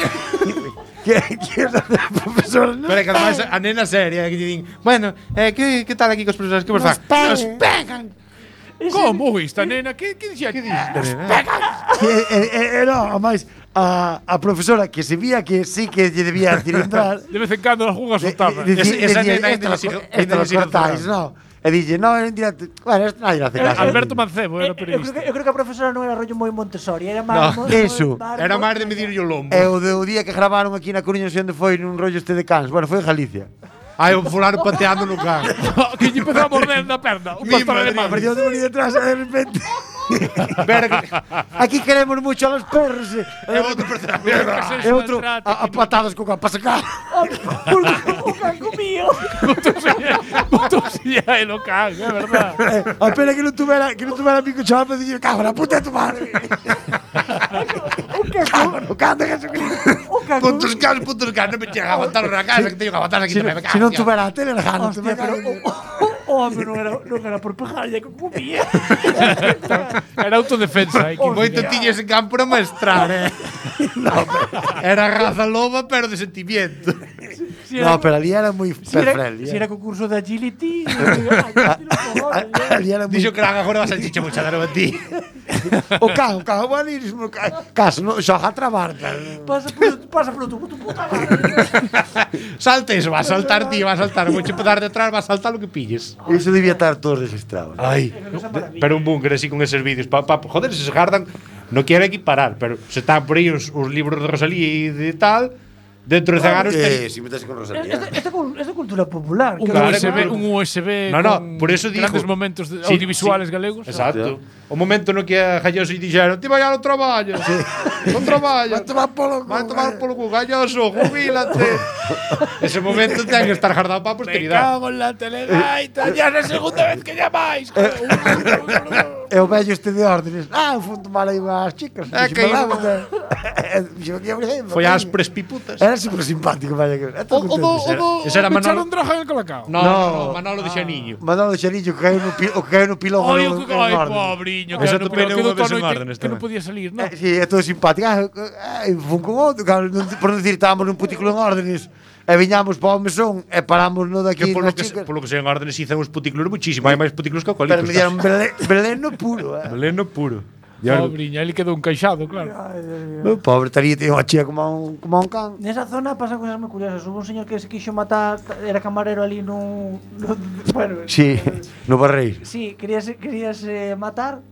Que que es a profesora? Pero é que además a nena seria que lle din, bueno, eh, que, que tal aquí cos profesores? Que vos fan? Nos pegan. Como? Ui, esta nena, que, que dixía? Que Que, eh, eh, eh, no, además, a, a profesora que se vía que sí que lle debía cilindrar. De vez en cando las jugas de- soltaban. de- Esa- esa decía, nena "Esto ainda lo lle sigue- co- ainda esto lo lle sigue cortáis, zurrando". no. E dille, no, en directo. Bueno, esto nadie le hace caso. Alberto Mancebo Eh, era eu, creo periodista. que, eu creo que a profesora non era rollo moi Montessori, era máis No, eso. Era máis de medir o lombo. É o do día que gravaron aquí na Coruña, non sei onde foi, nun rollo este de Cans. Bueno, foi en Galicia. Hai un fulano pateando no can. Que lle empezou a morder na perna. Un pastor madre, alemán. Apareció de venir detrás e de repente. Verga. Aquí queremos mucho a los perros. E É outro personaje. e outro a, a patadas co can para sacar. O can comío. Botousilla e no can, é verdad. Eh, a pena que non tuvera que non tuvera pico chaval para dicir, cago na puta de tu madre. O can Cago no can de Jesucristo. O can Puntos can, puntos can, non me chega a aguantar na casa que teño que aguantar aquí Si, tamén. no, si non tuvera a tele, la gana. Hostia, pero o, o, o home non era, non era por pejar, ya que comía. Era autodefensa. Hai que Moito indicar. tiña ese campo para mestrar, eh. Era raza loba, pero de sentimiento. Si No, pero ali era moi si era, friendly. si era concurso de agility. Ali era moi Dixo que la agora vas a chicha mucha dar a ti. o can, o can, buenísimo. Caso, non xoga a trabar. pero- Pasa polo, pasa polo tu, tu puta madre. Salta eso, va a saltar ti, va a saltar. Vou che dar detrás, va a saltar lo que pilles. Iso debía estar todo registrado. Ay, pero un búnker así con esos vídeos. Pa, pa, joder, se gardan, no quiero equiparar, pero se están por aí os, os libros de Rosalía e de tal, dentro de cen anos Eh, ten- si metes con Es, Rosalía. es, es, de, cul- es de cultura popular. Un que Claro, U S B, claro. un U S B No, no, con por eso digo. grandes momentos de- Sí, audiovisuales sí. galegos. Exacto. O momento no que a Galloso dixeron, ti vai ao traballo. Non traballo. Vai tomar polo cu, Vai tomar eh. polo cu, Galloso, jubílate. Ese momento ten que estar guardado para a Me posteridade. cago en la telegaita, ya es la segunda vez que llamáis. E o vello este de órdenes. Ah, fun tomar aí unhas chicas. É que Dixo, iba- "Vamos, Dixo, "Tío, Brahim, Foi vamos". ás prespiputas. Era super simpático, vaya que. O, o do, o do, Ese era me Manolo- echaron droga en el colacao. No, No. no, Manolo de Xaniño. Manolo Xanillo que caiu no, pi, o que caiu no pilón. Ay, no- o que, en ay, orden. pobriño, Eso claro, tamén pero é quedou unha vez tono en que, órdenes que non tamén. podía salir, ¿no? Eh, sí, é todo simpático. Ah, eh, fun con outro, claro, non, por non dicir, estábamos nun putículo en órdenes e viñamos para o mesón e paramos no daqui Que polo nas que, se, chicas. polo que se en órdenes hicen os putículos muchísimo, hai máis putículos que Pero alcohólicos. me dieron vele- veleno puro, eh. Veleno puro. Pobriño, ele quedou encaixado, claro. No, pobre, taría tiña unha chía como un, como un can. Nesa zona pasan cosas moi curiosas. Hubo un señor que se quixo matar, era camarero ali nun... nun bueno, Sí, no Barreiro. Sí, queríase, queríase matar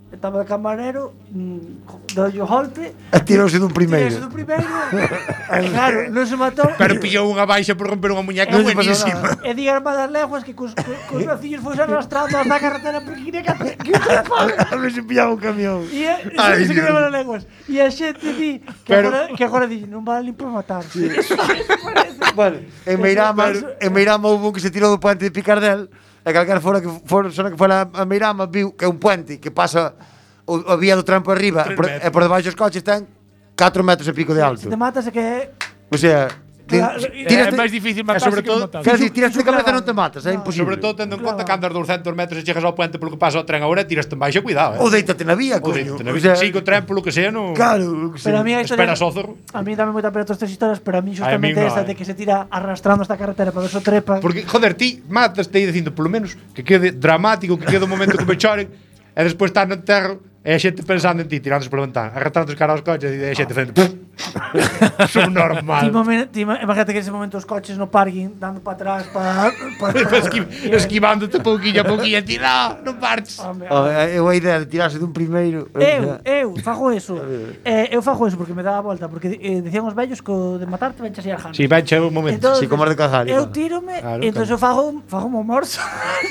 estaba de camarero, mm, dou o golpe, E tirouse dun primeiro. tirouse do primeiro, e claro, non se matou. Pero pillou unha baixa por romper unha muñeca Non lle pasou buenísima. E di armadas leguas que cos, cos, cos veciños foi arrastrando hasta a carretera porque quería que, que un trepado. A ver se pillaba un camión. E a- Ai, se, se Dios. quedaban as leguas. E a xente di que Pero- agora, que agora di, non vale nin por matar. Bueno, en Meirama, en Meirama hubo un que se tirou do puente de Picardel e calquera fora que for, sona que fora a Meirama viu que é un puente que pasa o, a vía do trampo arriba Tres por, metros. e por debaixo os coches ten catro metros e pico de alto. Se te matas é que é... O sea, ti- Claro, É tiras máis difícil matarse sobre que todo- matar. quero dicir, tiras de Fixo cabeza clavado. non te matas, é No. imposible. Sobre todo tendo en conta que Claro. andas douscentos metros e chegas ao puente polo que pasa o tren agora e tiras-te en baixa, cuidado, eh. Ou deítate na vía, Ou coño. de- te- O sea, Sí, co tren polo que sea, non... Claro, Pero a mí a historia... Espera só zorro. A mí dame moita pena todas estas historias, pero a mí justamente no, esa eh. de que se tira arrastrando esta carretera para ver se o trepa. Porque, joder, ti mataste aí dicindo, polo menos, que quede dramático, que quede o momento que me choren, e despois estás no enterro, e a xente pensando en ti, tirándose por ventana, arrastrando os cara aos coches, e a xente facendo... Subnormal. Ti momen- ti ima- Imagínate que en ese momento os coches no parking dando para atrás para... para Esqui- Esquivándote pouquinho a pouquinho, ti, no, non partes. Home, oh, eu a idea de tirarse dun primeiro. Eu, eu fago eso. Eh, eu fago eso porque me dá a volta, porque eh, decían os vellos que o de matarte venches ir arjando. Si, ben chego un momento. Entonces, Sí, como as de Cajarí, Eu claro. tírome Claro, e entón eu fago fago un morso.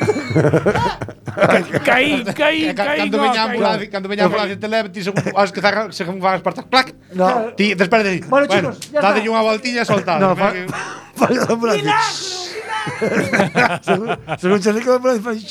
Caí, caí, E ca- caí. Cando no, veña a caí. ambulancia, cando veña a ambulancia te leva, ti según as que zagan, según van as partas, clac. No. Ti, despois de Bueno, chicos, ya dádelle está. unha voltiña e soltado. No, fa- Falla da ambulancia. Según según se rico da ambulancia, fai...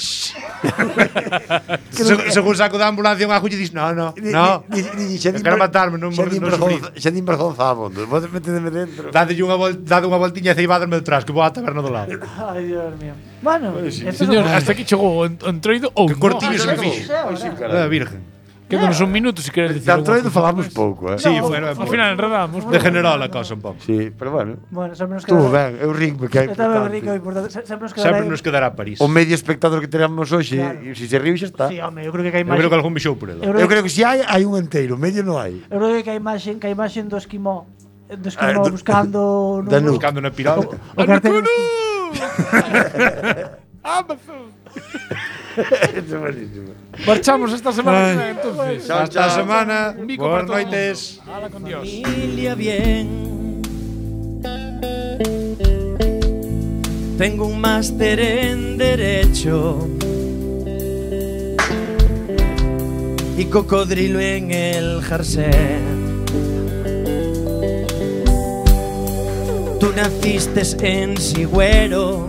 Según, según saco da ambulancia unha agulla e dis, no, no, no. Eu quero matarme, non xa din non vergonza, xa din vergonza a bondo. Vos metedeme dentro. Dádelle unha vol, dade unha voltiña e ceibádame detrás, que vou á taberna do lado. Ai, Dios mío. Bueno, estos Señor, son- hasta aquí chegou o ent- o entroido ou Que no. cortiño se me Ah, fixe. sí, ahora. Ah, virgen. Quédanos un minuto se queres decir. De algunha Antroido cousa falamos máis. pouco, eh. Sí, No, bueno, Ao final enredamos. degenerou a cosa un pouco. Sí, pero bueno. Bueno, sempre nos Estuvo queda... ben, eu rinme que é Eu tamén me rico, importante. importante. Se- Sempre nos queda Sempre ben- nos quedará París. O medio espectador que teremos hoxe, Claro. e se se riu xa está. Sí, home, eu creo que hai Eu creo imaxe... que algún bixou por ele. Eu Eu creo que se hai, hai un enteiro, medio non hai. Eu creo que a imaxe, que a imaxe do esquimó, do esquimó Ah, do- buscando no, Danú. Buscando na pirola. o cartel. Amazon. Eso é buenísimo. Marchamos esta semana que ven, entonces. Chao, Hasta a chao. semana. Un bico para Boas todo o noites. mundo. Hala con Dios. Familia bien. Tengo un máster en Derecho y cocodrilo en el jersey. Tú naciste en Sigüero,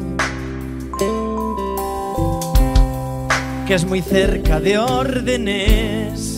que es muy cerca de Órdenes.